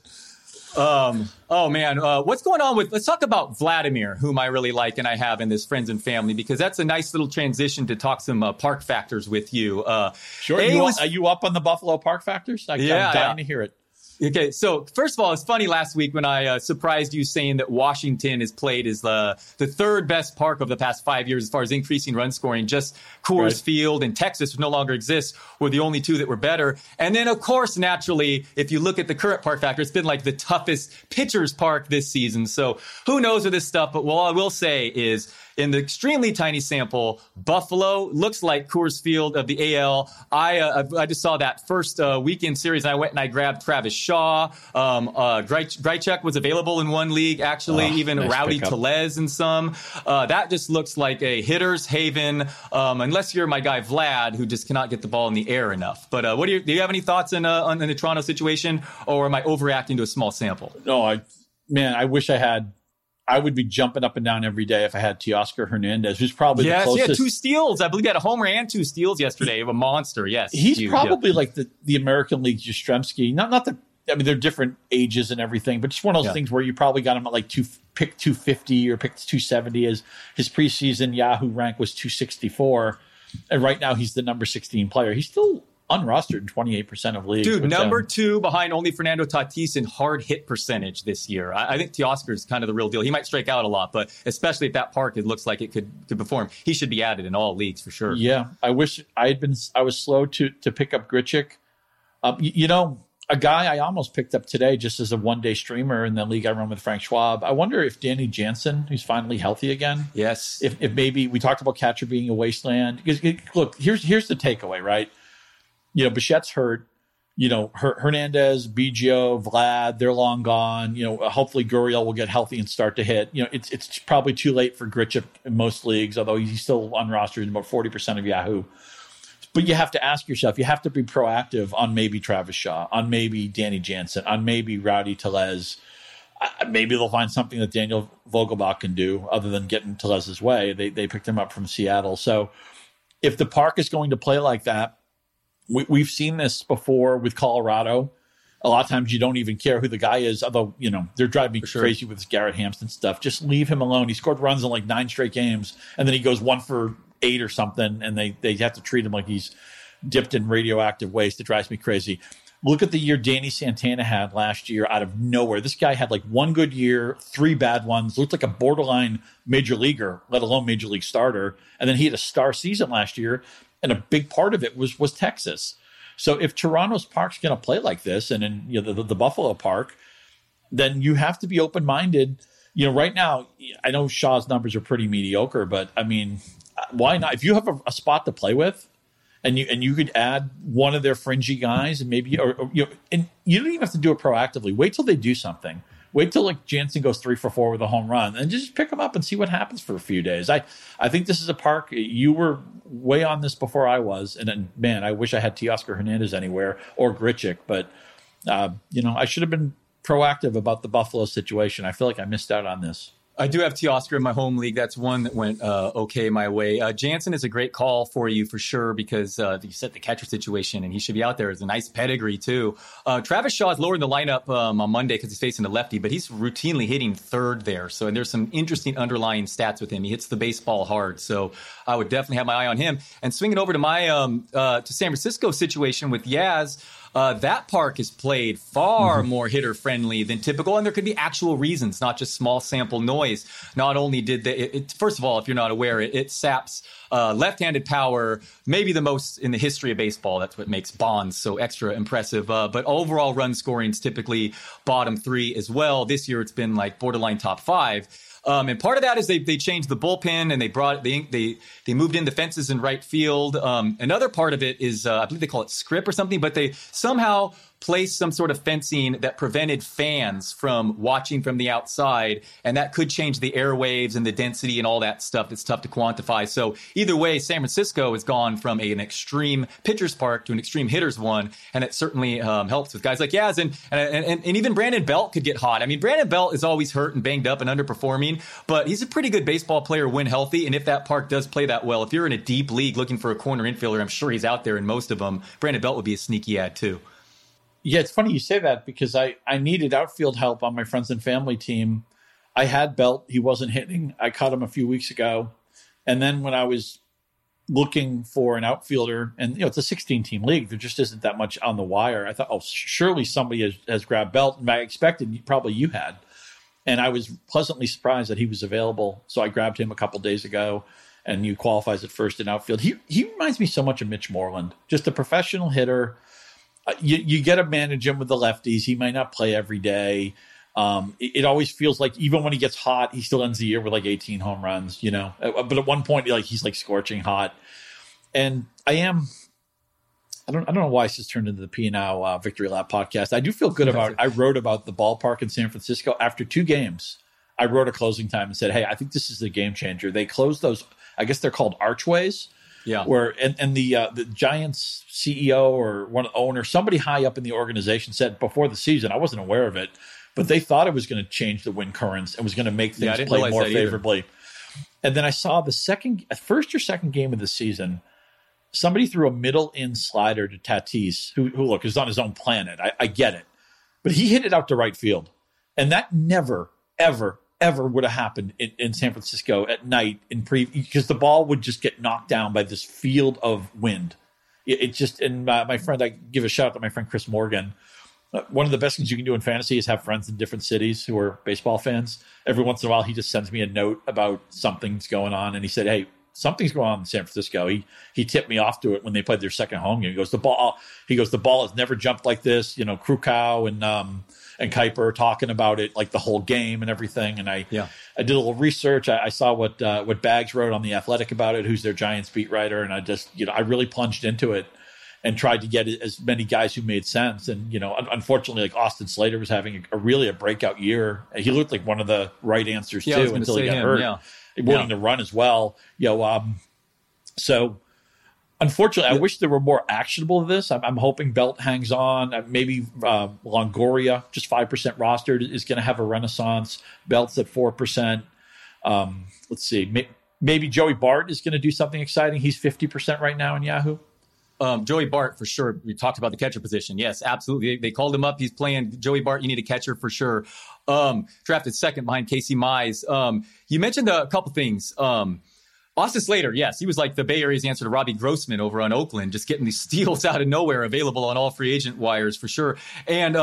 Oh man, what's going on let's talk about Vladimir, whom I really like and I have in this friends and family, because that's a nice little transition to talk some park factors with you. Sure. Are you up on the Buffalo park factors? I'm dying to hear it. Okay, so first of all, it's funny last week when I surprised you saying that Washington is played as the third best park of the past 5 years as far as increasing run scoring. Just Coors Field and Texas, which no longer exists, were the only two that were better. And then, of course, naturally, if you look at the current park factor, it's been like the toughest pitcher's park this season. So who knows with this stuff? But what I will say is, in the extremely tiny sample, Buffalo looks like Coors Field of the AL. I just saw that first weekend series, and I went and I grabbed Travis Shaw. Grichuk was available in one league, actually, even nice Rowdy Tellez in some. That just looks like a hitter's haven, unless you're my guy Vlad, who just cannot get the ball in the air enough. But do you have any thoughts on the Toronto situation, or am I overreacting to a small sample? No, I wish I had. I would be jumping up and down every day if I had Teoscar Hernandez, who's probably the closest. Yes, he had 2 steals. I believe he had a homer and 2 steals yesterday. A monster, yes. He's probably like the American League Yastrzemski. Not the. I mean, they're different ages and everything, but just one of those things where you probably got him at like pick 250 or pick 270. As his preseason Yahoo rank was 264, and right now he's the number 16 player. He's still unrostered in 28% of leagues. Dude, number 2 behind only Fernando Tatis in hard hit percentage this year. I think Teoscar is kind of the real deal. He might strike out a lot, but especially at that park, it looks like it could perform. He should be added in all leagues for sure. Yeah, I wish I was slow to pick up Grichuk. A guy I almost picked up today just as a one-day streamer in the league I run with Frank Schwab. I wonder if Danny Jansen, who's finally healthy again. Yes. If maybe we talked about catcher being a wasteland. Because look, here's the takeaway, right? Bichette's hurt. Hernandez, Biggio, Vlad, they're long gone. Hopefully Gurriel will get healthy and start to hit. It's probably too late for Grichuk in most leagues, although he's still unrostered in about 40% of Yahoo. But you have to ask yourself, you have to be proactive on maybe Travis Shaw, on maybe Danny Jansen, on maybe Rowdy Tellez. maybe they'll find something that Daniel Vogelbach can do other than getting Telez's way. They picked him up from Seattle. So if the park is going to play like that, we've seen this before with Colorado. A lot of times you don't even care who the guy is, although, they're driving me crazy with this Garrett Hampson stuff. Just leave him alone. He scored runs in like 9 straight games, and then he goes 1 for 8 or something, and they have to treat him like he's dipped in radioactive waste. It drives me crazy. Look at the year Danny Santana had last year out of nowhere. This guy had like 1 good year, 3 bad ones, looked like a borderline major leaguer, let alone major league starter. And then he had a star season last year, and a big part of it was Texas. So if Toronto's park's going to play like this, and in the Buffalo park, then you have to be open-minded. Right now, I know Shaw's numbers are pretty mediocre, but I mean, why not? If you have a spot to play with, and you could add one of their fringy guys, and maybe and you don't even have to do it proactively. Wait till they do something. Wait till like Jansen goes 3 for 4 with a home run, and just pick them up and see what happens for a few days. I think this is a park. You were way on this before I was, and then, man, I wish I had Teoscar Hernandez anywhere or Grichuk, but I should have been proactive about the Buffalo situation. I feel like I missed out on this. I do have Teoscar in my home league. That's one that went okay my way. Jansen is a great call for you for sure because you set the catcher situation, and he should be out there. It's a nice pedigree too. Travis Shaw is lower in the lineup on Monday because he's facing a lefty, but he's routinely hitting third there. So, and there's some interesting underlying stats with him. He hits the baseball hard, so I would definitely have my eye on him. And swinging over to my to San Francisco situation with Yaz. That park is played far more hitter-friendly than typical, and there could be actual reasons, not just small sample noise. Not only did they, first of all, if you're not aware, it saps left-handed power, maybe the most in the history of baseball. That's what makes Bonds so extra impressive. But overall run scoring is typically bottom 3 as well. This year it's been like borderline top 5. And part of that is they changed the bullpen, and they moved in the fences in right field. Another part of it is I believe they call it script or something, but they somehow placed some sort of fencing that prevented fans from watching from the outside, and that could change the airwaves and the density and all that stuff that's tough to quantify. So either way, San Francisco has gone from an extreme pitcher's park to an extreme hitter's one, and it certainly helps with guys like Yaz, and even Brandon Belt could get hot. I mean, Brandon Belt is always hurt and banged up and underperforming, but he's a pretty good baseball player when healthy, and if that park does play that well, if you're in a deep league looking for a corner infielder, I'm sure he's out there in most of them. Brandon Belt would be a sneaky ad too. Yeah, it's funny you say that because I needed outfield help on my friends and family team. I had Belt. He wasn't hitting. I caught him a few weeks ago. And then when I was looking for an outfielder, and it's a 16-team league, there just isn't that much on the wire. I thought, surely somebody has grabbed Belt. And I expected probably you had. And I was pleasantly surprised that he was available. So I grabbed him a couple days ago, and he qualifies at first in outfield. He reminds me so much of Mitch Moreland, just a professional hitter. You get to manage him with the lefties. He might not play every day. It always feels like even when he gets hot, he still ends the year with like 18 home runs, But at one point, he's like scorching hot. And I don't know why this just turned into the P&L Victory Lap podcast. I do feel good about. I wrote about the ballpark in San Francisco after 2 games. I wrote a closing time and said, "Hey, I think this is the game changer." They closed those. I guess they're called archways. Yeah. Where and the Giants CEO or one owner, somebody high up in the organization said before the season, I wasn't aware of it, but they thought it was going to change the wind currents and was going to make things play more favorably. And then I saw the first or second game of the season, somebody threw a middle in slider to Tatis, who look is on his own planet. I get it, but he hit it out to right field, and that never ever would have happened in San Francisco at night because the ball would just get knocked down by this field of wind. My friend, I give a shout out to my friend Chris Morgan. One of the best things you can do in fantasy is have friends in different cities who are baseball fans. Every once in a while, he just sends me a note about something's going on, and he said, "Hey, something's going on in San Francisco." He tipped me off to it when they played their second home game. He goes, the ball has never jumped like this. Krukow and Kuiper are talking about it like the whole game and everything. And I did a little research. I saw what Bags wrote on The Athletic about it, who's their Giants beat writer. And I just, I really plunged into it and tried to get as many guys who made sense. And, unfortunately, like Austin Slater was having a breakout year. He looked like one of the right answers too until he got hurt. Willing to run as well. So Unfortunately, I wish there were more actionable to this. I'm hoping Belt hangs on. Maybe Longoria, just 5% rostered, is going to have a renaissance. Belt's at 4%. Let's see. Maybe Joey Bart is going to do something exciting. He's 50% right now in Yahoo. Joey Bart, for sure. We talked about the catcher position. Yes, absolutely. They called him up. He's playing. Joey Bart, you need a catcher for sure. Drafted second behind Casey Mize. You mentioned a couple things. Austin Slater, yes, he was like the Bay Area's answer to Robbie Grossman over on Oakland, just getting these steals out of nowhere, available on all free agent wires for sure. And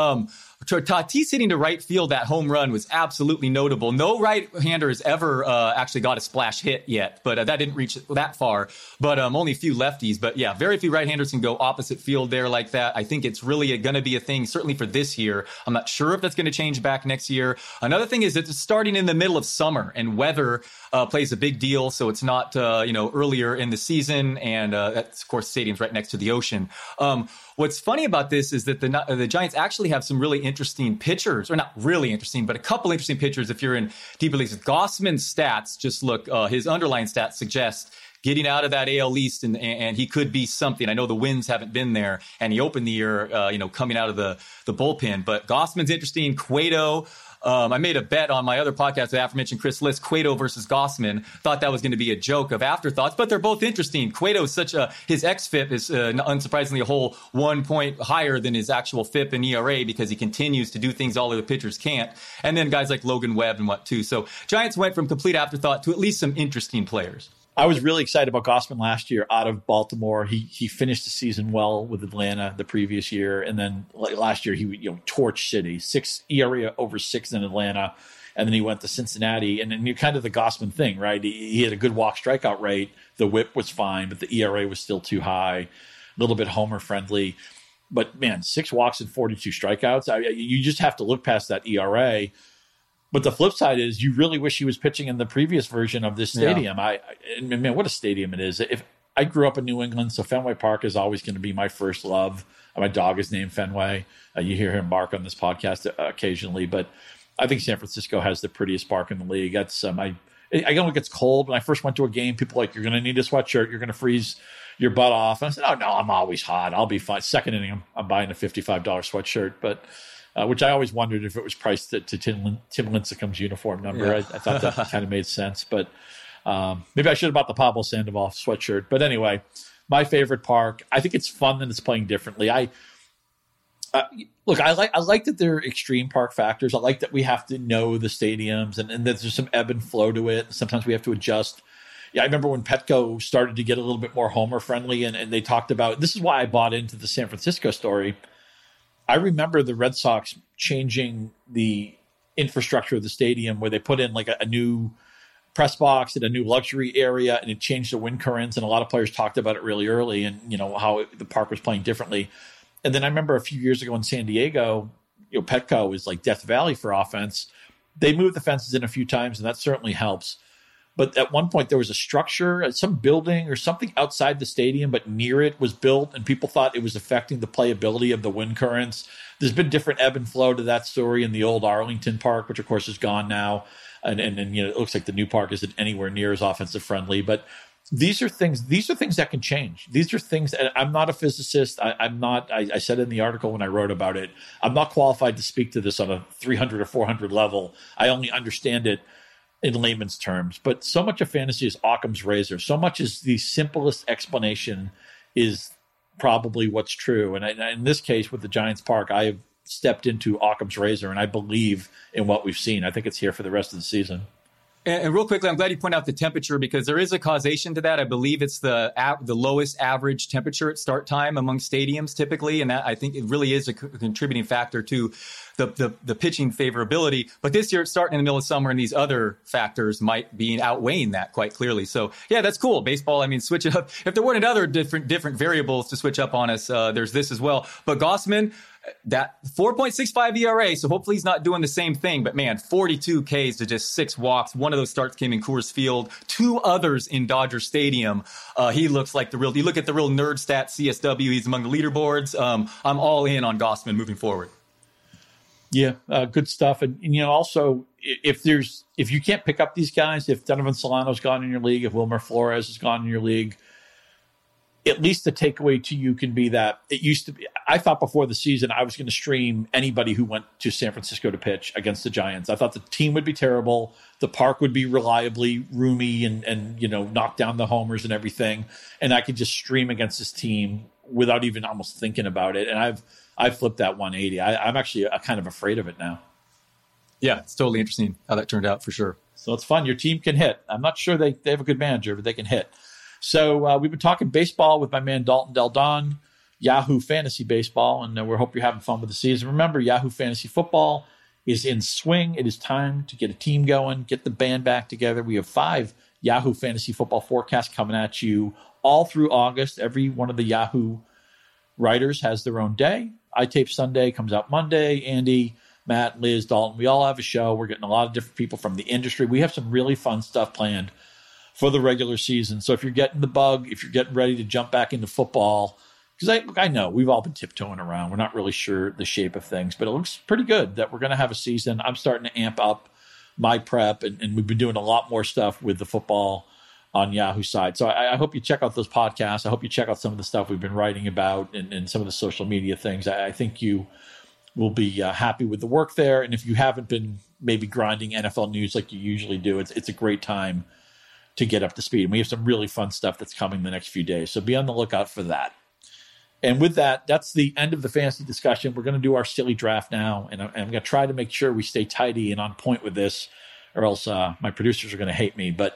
Tatis hitting to right field, that home run was absolutely notable. No right-hander has ever actually got a splash hit yet, but that didn't reach that far. But only a few lefties. But yeah, very few right-handers can go opposite field there like that. I think it's really going to be a thing, certainly for this year. I'm not sure if that's going to change back next year. Another thing is it's starting in the middle of summer, and weather plays a big deal. So it's not earlier in the season, and that's, of course, stadium's right next to the ocean. What's funny about this is that the Giants actually have some really interesting pitchers, or not really interesting, but a couple interesting pitchers if you're in deeper leagues. Gossman's stats, just look, his underlying stats suggest getting out of that AL East, and he could be something. I know the wins haven't been there, and he opened the year, coming out of the bullpen. But Gossman's interesting. Cueto. I made a bet on my other podcast with aforementioned Chris Liss, Cueto versus Gossman. Thought that was going to be a joke of afterthoughts, but they're both interesting. Cueto is his xFIP is unsurprisingly a whole 1 point higher than his actual FIP and ERA because he continues to do things all other pitchers can't. And then guys like Logan Webb and what too. So Giants went from complete afterthought to at least some interesting players. I was really excited about Gossman last year out of Baltimore. He finished the season well with Atlanta the previous year, and then last year he torched City, 6 ERA over 6 in Atlanta, and then he went to Cincinnati. And then kind of the Gossman thing, right? He had a good walk strikeout rate. The WHIP was fine, but the ERA was still too high. A little bit homer friendly, but man, 6 walks and 42 strikeouts. You just have to look past that ERA. But the flip side is you really wish he was pitching in the previous version of this stadium. Yeah. Man, what a stadium it is. If I grew up in New England, so Fenway Park is always going to be my first love. My dog is named Fenway. You hear him bark on this podcast occasionally, but I think San Francisco has the prettiest park in the league. That's I know it gets cold. When I first went to a game, people were like, you're going to need a sweatshirt. You're going to freeze your butt off. And I said, oh, no, I'm always hot. I'll be fine. Second inning, I'm buying a $55 sweatshirt. But which I always wondered if it was priced to Tim Lincecum's uniform number. Yeah. I thought that kind of made sense. But maybe I should have bought the Pablo Sandoval sweatshirt. But anyway, my favorite park. I think it's fun that it's playing differently. I like that there are extreme park factors. I like that we have to know the stadiums and that there's some ebb and flow to it. Sometimes we have to adjust. Yeah, I remember when Petco started to get a little bit more homer friendly, and they talked about, this is why I bought into the San Francisco story. I remember the Red Sox changing the infrastructure of the stadium where they put in like a new press box and a new luxury area, and it changed the wind currents. And a lot of players talked about it really early, and how the park was playing differently. And then I remember a few years ago in San Diego, Petco is like Death Valley for offense. They moved the fences in a few times, and that certainly helps. But at one point, there was a structure, some building or something outside the stadium, but near it was built, and people thought it was affecting the playability of the wind currents. There's been different ebb and flow to that story in the old Arlington Park, which, of course, is gone now. And it looks like the new park isn't anywhere near as offensive friendly. But these are things that can change. These are things, and I'm not a physicist. I said in the article when I wrote about it, I'm not qualified to speak to this on a 300 or 400 level. I only understand it in layman's terms. But so much of fantasy is Occam's razor. So much is the simplest explanation is probably what's true. And in this case, with the Giants Park, I have stepped into Occam's razor, and I believe in what we've seen. I think it's here for the rest of the season. And real quickly, I'm glad you point out the temperature, because there is a causation to that. I believe it's the lowest average temperature at start time among stadiums typically, and that, I think it really is a contributing factor to the pitching favorability. But this year it's starting in the middle of summer, and these other factors might be outweighing that quite clearly. So yeah, that's cool. Baseball, I mean, switch it up. If there weren't other different variables to switch up on us, there's this as well. But Gossman, that 4.65 ERA, so hopefully he's not doing the same thing. But man, 42 Ks to just 6 walks. One of those starts came in Coors Field, 2 others in Dodger Stadium. He looks like you look at the real nerd stat CSW, he's among the leaderboards. I'm all in on Gossman moving forward. Yeah, good stuff. And also, if you can't pick up these guys, if Donovan Solano's gone in your league, if Wilmer Flores has gone in your league, at least the takeaway to you can be that it used to be, I thought before the season I was going to stream anybody who went to San Francisco to pitch against the Giants. I thought the team would be terrible. The park would be reliably roomy and knock down the homers and everything. And I could just stream against this team without even almost thinking about it. And I've flipped that 180. I'm actually kind of afraid of it now. Yeah, it's totally interesting how that turned out for sure. So it's fun. Your team can hit. I'm not sure they have a good manager, but they can hit. So we've been talking baseball with my man Dalton Del Don, Yahoo Fantasy Baseball, and we hope you're having fun with the season. Remember, Yahoo Fantasy Football is in swing. It is time to get a team going, get the band back together. We have 5 Yahoo Fantasy Football forecasts coming at you all through August. Every one of the Yahoo writers has their own day. I tape Sunday, comes out Monday. Andy, Matt, Liz, Dalton, we all have a show. We're getting a lot of different people from the industry. We have some really fun stuff planned for the regular season. So if you're getting the bug, if you're getting ready to jump back into football, because I know we've all been tiptoeing around. We're not really sure the shape of things, but it looks pretty good that we're going to have a season. I'm starting to amp up my prep, and we've been doing a lot more stuff with the football on Yahoo side. So I hope you check out those podcasts. I hope you check out some of the stuff we've been writing about and some of the social media things. I think you will be happy with the work there. And if you haven't been maybe grinding NFL news like you usually do, it's a great time to get up to speed. And we have some really fun stuff that's coming the next few days. So be on the lookout for that. And with that, that's the end of the fantasy discussion. We're going to do our silly draft now. And I'm going to try to make sure we stay tidy and on point with this, or else my producers are going to hate me. But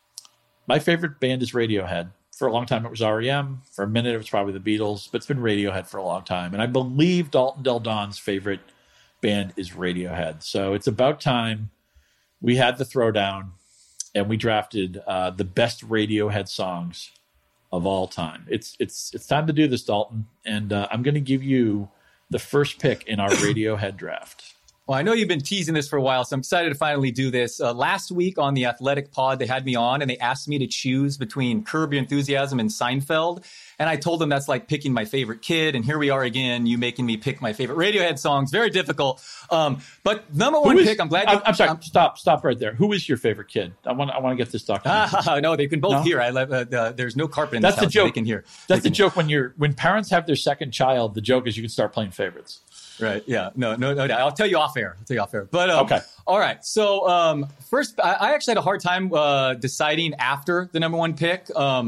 my favorite band is Radiohead. For a long time, it was REM. For a minute, it was probably the Beatles. But it's been Radiohead for a long time. And I believe Dalton Del Don's favorite band is Radiohead. So it's about time we had the throwdown. And we drafted the best Radiohead songs of all time. It's time to do this, Dalton. And I'm going to give you the first pick in our Radiohead draft. Well, I know you've been teasing this for a while, so I'm excited to finally do this. Last week on the Athletic Pod, they had me on and they asked me to choose between Curb Your Enthusiasm and Seinfeld. And I told them that's like picking my favorite kid. And here we are again, you making me pick my favorite Radiohead songs. Very difficult. But number one pick, I'm glad. I'm sorry. Stop right there. Who is your favorite kid? I want to get this documented. No, they can both hear. I love. There's no carpet in this house. That's the joke. So they can hear. That's the joke when parents have their second child. The joke is you can start playing favorites. Right. Yeah. No. I'll tell you off air. But okay. All right. So first, I actually had a hard time deciding after the number one pick.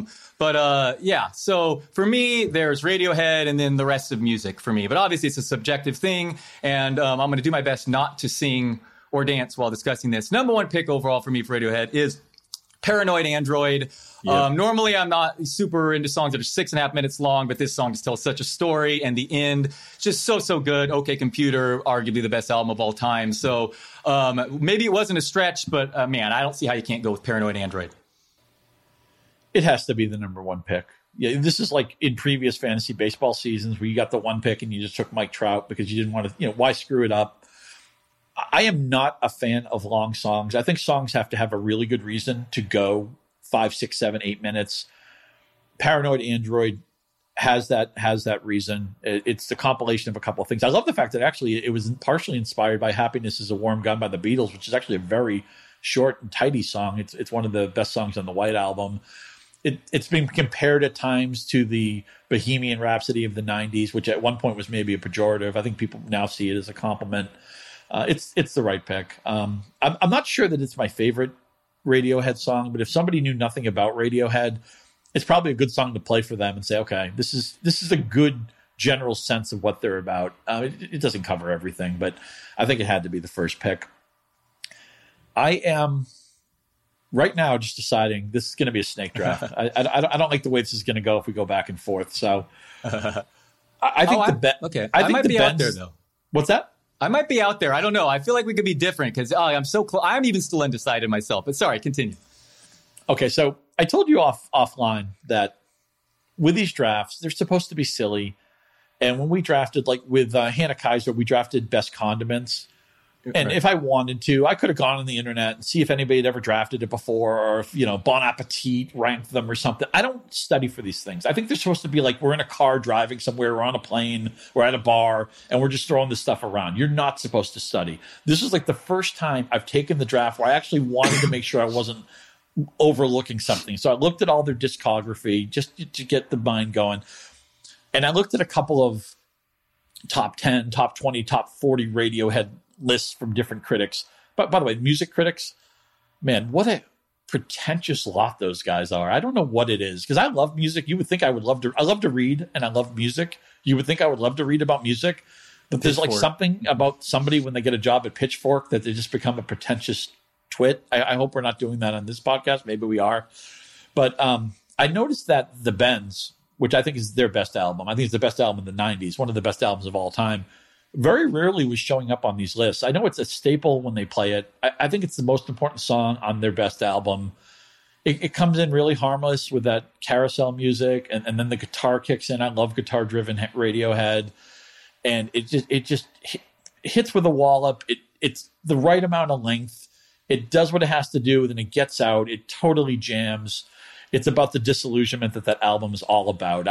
Yeah. So for me, there's Radiohead and then the rest of music for me. But obviously, it's a subjective thing, and I'm going to do my best not to sing or dance while discussing this. Number one pick overall for me for Radiohead is Paranoid Android. Yeah. Normally, I'm not super into songs that are 6.5 minutes long, but this song just tells such a story, and the end just so good. OK Computer, arguably the best album of all time. So maybe it wasn't a stretch, but man, I don't see how you can't go with Paranoid Android. It has to be the number one pick. Yeah, this is like in previous fantasy baseball seasons where you got the one pick and you just took Mike Trout because you didn't want to, why screw it up? I am not a fan of long songs. I think songs have to have a really good reason to go 5, 6, 7, 8 minutes. Paranoid Android has that reason. It's the compilation of a couple of things. I love the fact that actually it was partially inspired by Happiness is a Warm Gun by the Beatles, which is actually a very short and tidy song. It's one of the best songs on the White Album. It's been compared at times to the Bohemian Rhapsody of the 90s, which at one point was maybe a pejorative. I think people now see it as a compliment. It's the right pick. I'm not sure that it's my favorite Radiohead song, but if somebody knew nothing about Radiohead, it's probably a good song to play for them and say, okay, this is a good general sense of what they're about. It doesn't cover everything, but I think it had to be the first pick. I am right now just deciding this is going to be a snake draft. I don't like the way this is going to go if we go back and forth. So I think okay. I think might be out there though. What's that? I might be out there. I don't know. I feel like we could be different because I'm so close. I'm even still undecided myself. But sorry, continue. Okay, so I told you offline that with these drafts, they're supposed to be silly. And when we drafted, like with Hannah Kaiser, we drafted best condiments. And right. If I wanted to, I could have gone on the internet and see if anybody had ever drafted it before, or if, Bon Appetit ranked them or something. I don't study for these things. I think they're supposed to be like we're in a car driving somewhere, we're on a plane, we're at a bar, and we're just throwing this stuff around. You're not supposed to study. This is like the first time I've taken the draft where I actually wanted to make sure I wasn't overlooking something. So I looked at all their discography just to get the mind going. And I looked at a couple of top 10, top 20, top 40 Radiohead lists from different critics. But by the way, music critics, man, what a pretentious lot those guys are. I don't know what it is, because I love music. You would think I love to read, and I love music. You would think I would love to read about music. But there's like something about somebody when they get a job at Pitchfork that they just become a pretentious twit. I hope we're not doing that on this podcast. Maybe we are. But I noticed that The Bends, which I think is their best album, I think it's the best album in the 90s, one of the best albums of all time, very rarely was showing up on these lists. I know it's a staple when they play it. I think it's the most important song on their best album. It comes in really harmless with that carousel music, and then the guitar kicks in. I love guitar-driven Radiohead. And it just hits with a wallop. It's the right amount of length. It does what it has to do, then it gets out. It totally jams. It's about the disillusionment that album is all about.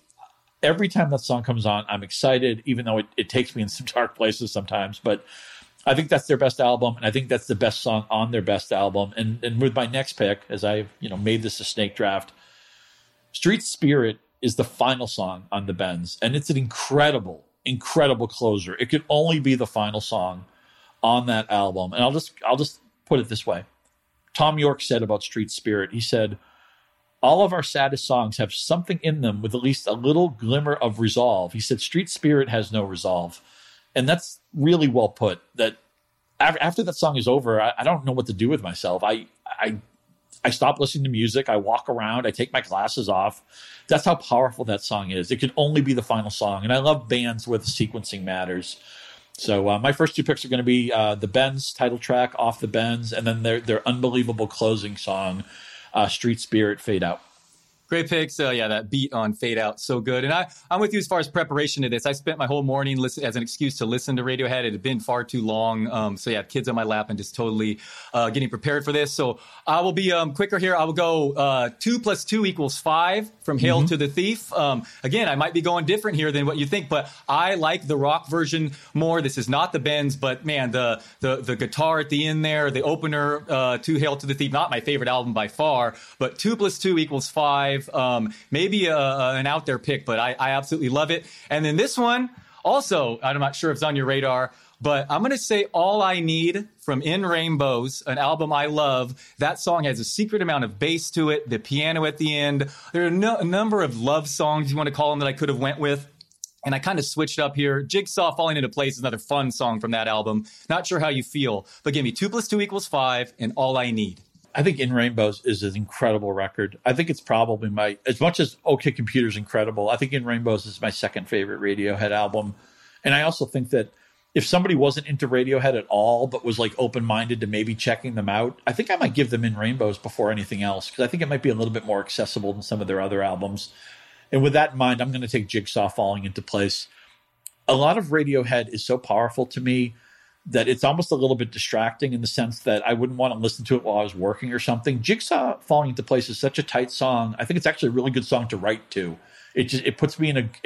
Every time that song comes on, I'm excited, even though it takes me in some dark places sometimes. But I think that's their best album, and I think that's the best song on their best album. And with my next pick, as I've made this a snake draft, Street Spirit is the final song on The Bends, and it's an incredible closer. It could only be the final song on that album. And I'll just put it this way. Tom York said about Street Spirit, he said, all of our saddest songs have something in them with at least a little glimmer of resolve. He said, Street Spirit has no resolve. And that's really well put. That after that song is over, I don't know what to do with myself. I stop listening to music. I walk around. I take my glasses off. That's how powerful that song is. It could only be the final song. And I love bands where the sequencing matters. So my first two picks are going to be the Bends title track, Off the Bends, and then their unbelievable closing song, Street Spirit, Fade Out. Great picks. That beat on Fade Out, so good. And I'm with you as far as preparation to this. I spent my whole morning as an excuse to listen to Radiohead. It had been far too long. Kids on my lap and just totally getting prepared for this. So I will be quicker here. I will go 2 + 2 = 5 from Hail to the Thief. Again, I might be going different here than what you think, but I like the rock version more. This is not the Bends, but man, the guitar at the end there, the opener to Hail to the Thief, not my favorite album by far, but 2 + 2 = 5. Maybe an out there pick, but I absolutely love it. And then this one, also, I'm not sure if it's on your radar, but I'm going to say All I Need from In Rainbows, an album I love. That song has a secret amount of bass to it, the piano at the end. There are a number of love songs, you want to call them, that I could have went with. And I kind of switched up here. Jigsaw Falling Into Place is another fun song from that album. Not sure how you feel, but give me 2 + 2 = 5 and All I Need. I think In Rainbows is an incredible record. I think it's probably as much as OK Computer's incredible, I think In Rainbows is my second favorite Radiohead album. And I also think that if somebody wasn't into Radiohead at all, but was like open-minded to maybe checking them out, I think I might give them In Rainbows before anything else, because I think it might be a little bit more accessible than some of their other albums. And with that in mind, I'm going to take Jigsaw Falling Into Place. A lot of Radiohead is so powerful to me that it's almost a little bit distracting, in the sense that I wouldn't want to listen to it while I was working or something. Jigsaw Falling Into Place is such a tight song. I think it's actually a really good song to write to. It puts me in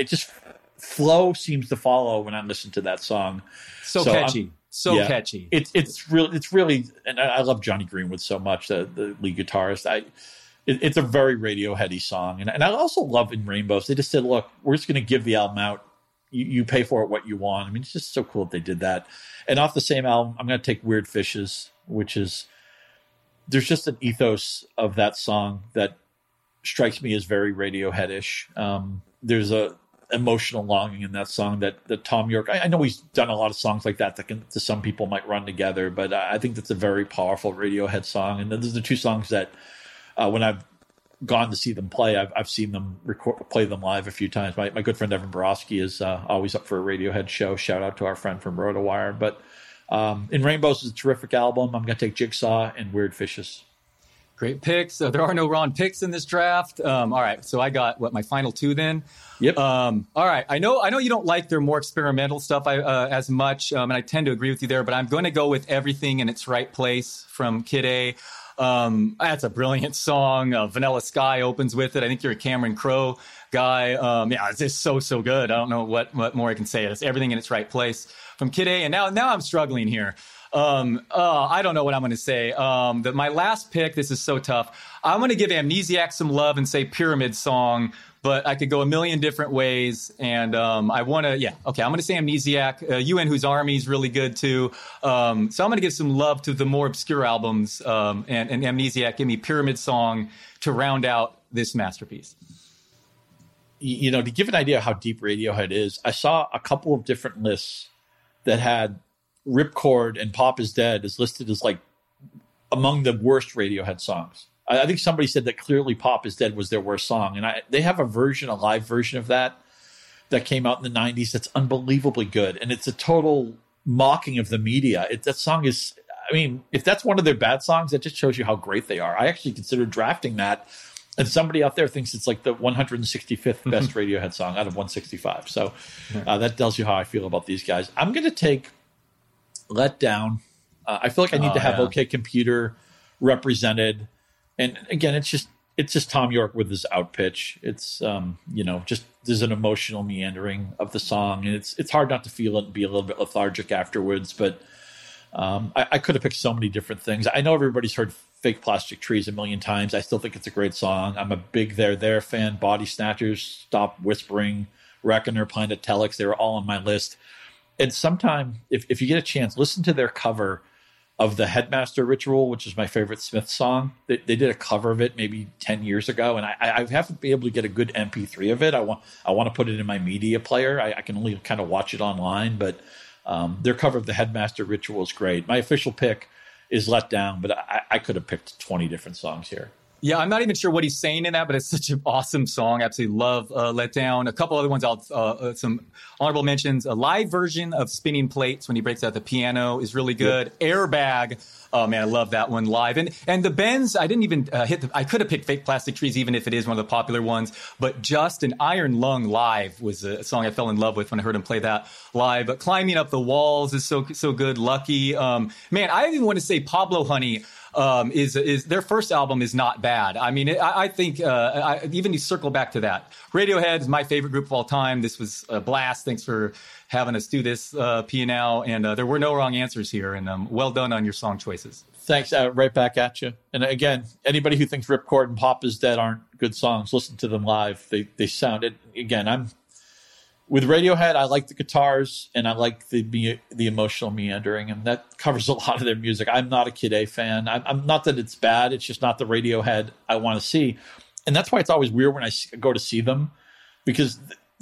flow seems to follow when I listen to that song. So catchy. Catchy. It's really, and I love Johnny Greenwood so much, the lead guitarist. It's a very Radioheady song. And I also love In Rainbows. They just said, look, we're just going to give the album out. You pay for it what you want. I mean, it's just so cool that they did that. And off the same album, I'm going to take Weird Fishes, which is, there's just an ethos of that song that strikes me as very Radiohead-ish. There's a emotional longing in that song that Tom York, I know he's done a lot of songs like that to some people might run together, but I think that's a very powerful Radiohead song. And those are the two songs that when I've gone to see them play, I've seen them play them live a few times. My good friend Evan Borowski is always up for a Radiohead show. Shout out to our friend from RotoWire. But In Rainbows is a terrific album. I'm going to take Jigsaw and Weird Fishes. Great picks. There are no wrong picks in this draft. All right, so I got my final two then. Yep. All right. I know you don't like their more experimental stuff as much, and I tend to agree with you there. But I'm going to go with Everything in Its Right Place from Kid A. That's a brilliant song. Vanilla Sky opens with it. I think you're a Cameron Crowe guy. It's just so good. I don't know what more I can say. It's Everything in Its Right Place from Kid A. And now I'm struggling here. I don't know what I'm going to say. My last pick, this is so tough. I'm going to give Amnesiac some love and say Pyramid Song, but I could go a million different ways. And I want to, I'm going to say Amnesiac. UN Whose Army is really good too. So I'm going to give some love to the more obscure albums. And Amnesiac, give me Pyramid Song to round out this masterpiece. You know, to give an idea of how deep Radiohead is, I saw a couple of different lists that had Ripcord and Pop Is Dead is listed as like among the worst Radiohead songs. I think somebody said that clearly Pop Is Dead was their worst song. And they have a live version of that came out in the 90s that's unbelievably good. And it's a total mocking of the media. That song is, I mean, if that's one of their bad songs, that just shows you how great they are. I actually considered drafting that. And somebody out there thinks it's like the 165th best Radiohead song out of 165. So that tells you how I feel about these guys. I'm going to take Let Down. I feel like I need to have OK Computer represented. And again, it's just Tom York with his outpitch. It's just there's an emotional meandering of the song, and it's hard not to feel it and be a little bit lethargic afterwards. But I could have picked so many different things. I know everybody's heard Fake Plastic Trees a million times. I still think it's a great song. I'm a big There fan. Body Snatchers, Stop Whispering, Reckoner, Planet Telex. They were all on my list. And sometime, if you get a chance, listen to their cover of the Headmaster Ritual, which is my favorite Smith song. They did a cover of it maybe 10 years ago, and I haven't been able to get a good MP3 of it. I want to put it in my media player. I can only kind of watch it online, but their cover of the Headmaster Ritual is great. My official pick is Let Down, but I could have picked 20 different songs here. Yeah, I'm not even sure what he's saying in that, but it's such an awesome song. Absolutely love Let Down. A couple other ones, some honorable mentions. A live version of Spinning Plates when he breaks out the piano is really good. Yep. Airbag. Oh, man, I love that one live. And the Bends, I didn't even I could have picked Fake Plastic Trees, even if it is one of the popular ones. But Just an Iron Lung live was a song I fell in love with when I heard him play that live. But Climbing Up the Walls is so good. Lucky. Man, I even want to say Pablo Honey. Is their first album is not bad. I mean, I think even you circle back to that. Radiohead is my favorite group of all time. This was a blast. Thanks for having us do this, P&L. And there were no wrong answers here. And well done on your song choices. Thanks. Right back at you. And again, anybody who thinks Ripcord and Pop Is Dead aren't good songs, listen to them live. They sounded, again, with Radiohead, I like the guitars and I like the emotional meandering, and that covers a lot of their music. I'm not a Kid A fan. I'm not that it's bad. It's just not the Radiohead I want to see. And that's why it's always weird when I go to see them, because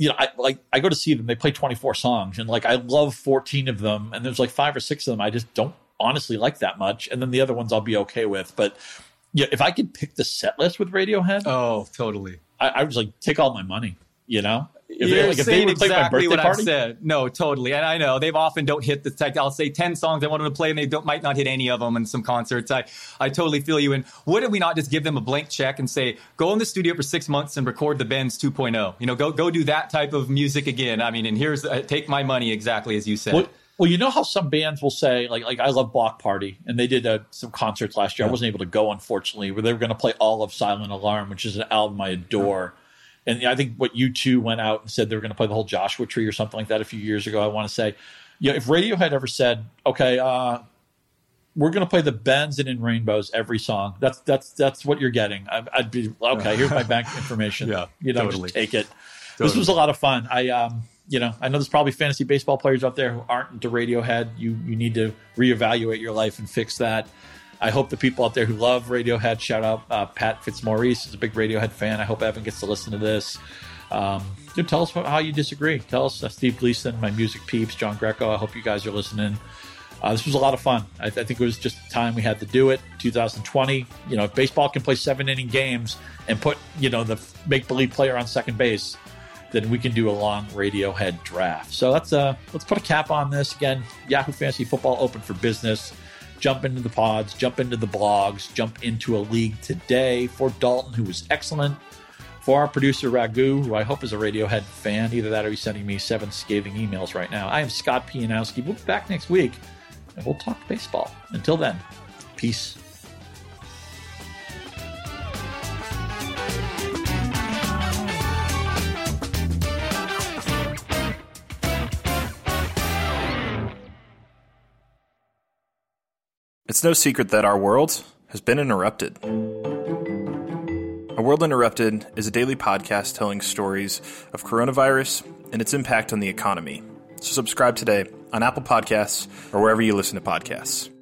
I go to see them. They play 24 songs, and I love 14 of them, and there's 5 or 6 of them I just don't honestly like that much. And then the other ones I'll be okay with. But yeah, if I could pick the set list with Radiohead, oh, totally, I was take all my money. You're saying exactly what I've said. No, totally. And I know they often don't hit the tech. I'll say 10 songs I want them to play, and they might not hit any of them in some concerts. I totally feel you. And would we not just give them a blank check and say, go in the studio for 6 months and record the Bends 2.0? Go do that type of music again. I mean, and here's take my money, exactly as you said. Well, you know how some bands will say, like I love Block Party, and they did some concerts last year. Yeah. I wasn't able to go, unfortunately, where they were going to play all of Silent Alarm, which is an album I adore. Yeah. And I think what U2 went out and said they were going to play the whole Joshua Tree or something like that a few years ago. I want to say, if Radiohead ever said, okay, we're going to play the Bends and In Rainbows every song, that's what you're getting. I'd be, okay, here's my bank information. Yeah, totally. Just take it. Totally. This was a lot of fun. I know there's probably fantasy baseball players out there who aren't into Radiohead. You need to reevaluate your life and fix that. I hope the people out there who love Radiohead, shout out Pat Fitzmaurice is a big Radiohead fan. I hope Evan gets to listen to this. Tell us how you disagree. Tell us, Steve Gleason, my music peeps, John Greco. I hope you guys are listening. This was a lot of fun. I think it was just time we had to do it. 2020, if baseball can play 7-inning games and put, the make-believe player on second base, then we can do a long Radiohead draft. So let's put a cap on this. Again, Yahoo Fantasy Football open for business. Jump into the pods, jump into the blogs, jump into a league today. For Dalton, who was excellent. For our producer, Raghu, who I hope is a Radiohead fan. Either that or he's sending me 7 scathing emails right now. I am Scott Pianowski. We'll be back next week, and we'll talk baseball. Until then, peace. It's no secret that our world has been interrupted. A World Interrupted is a daily podcast telling stories of coronavirus and its impact on the economy. So subscribe today on Apple Podcasts or wherever you listen to podcasts.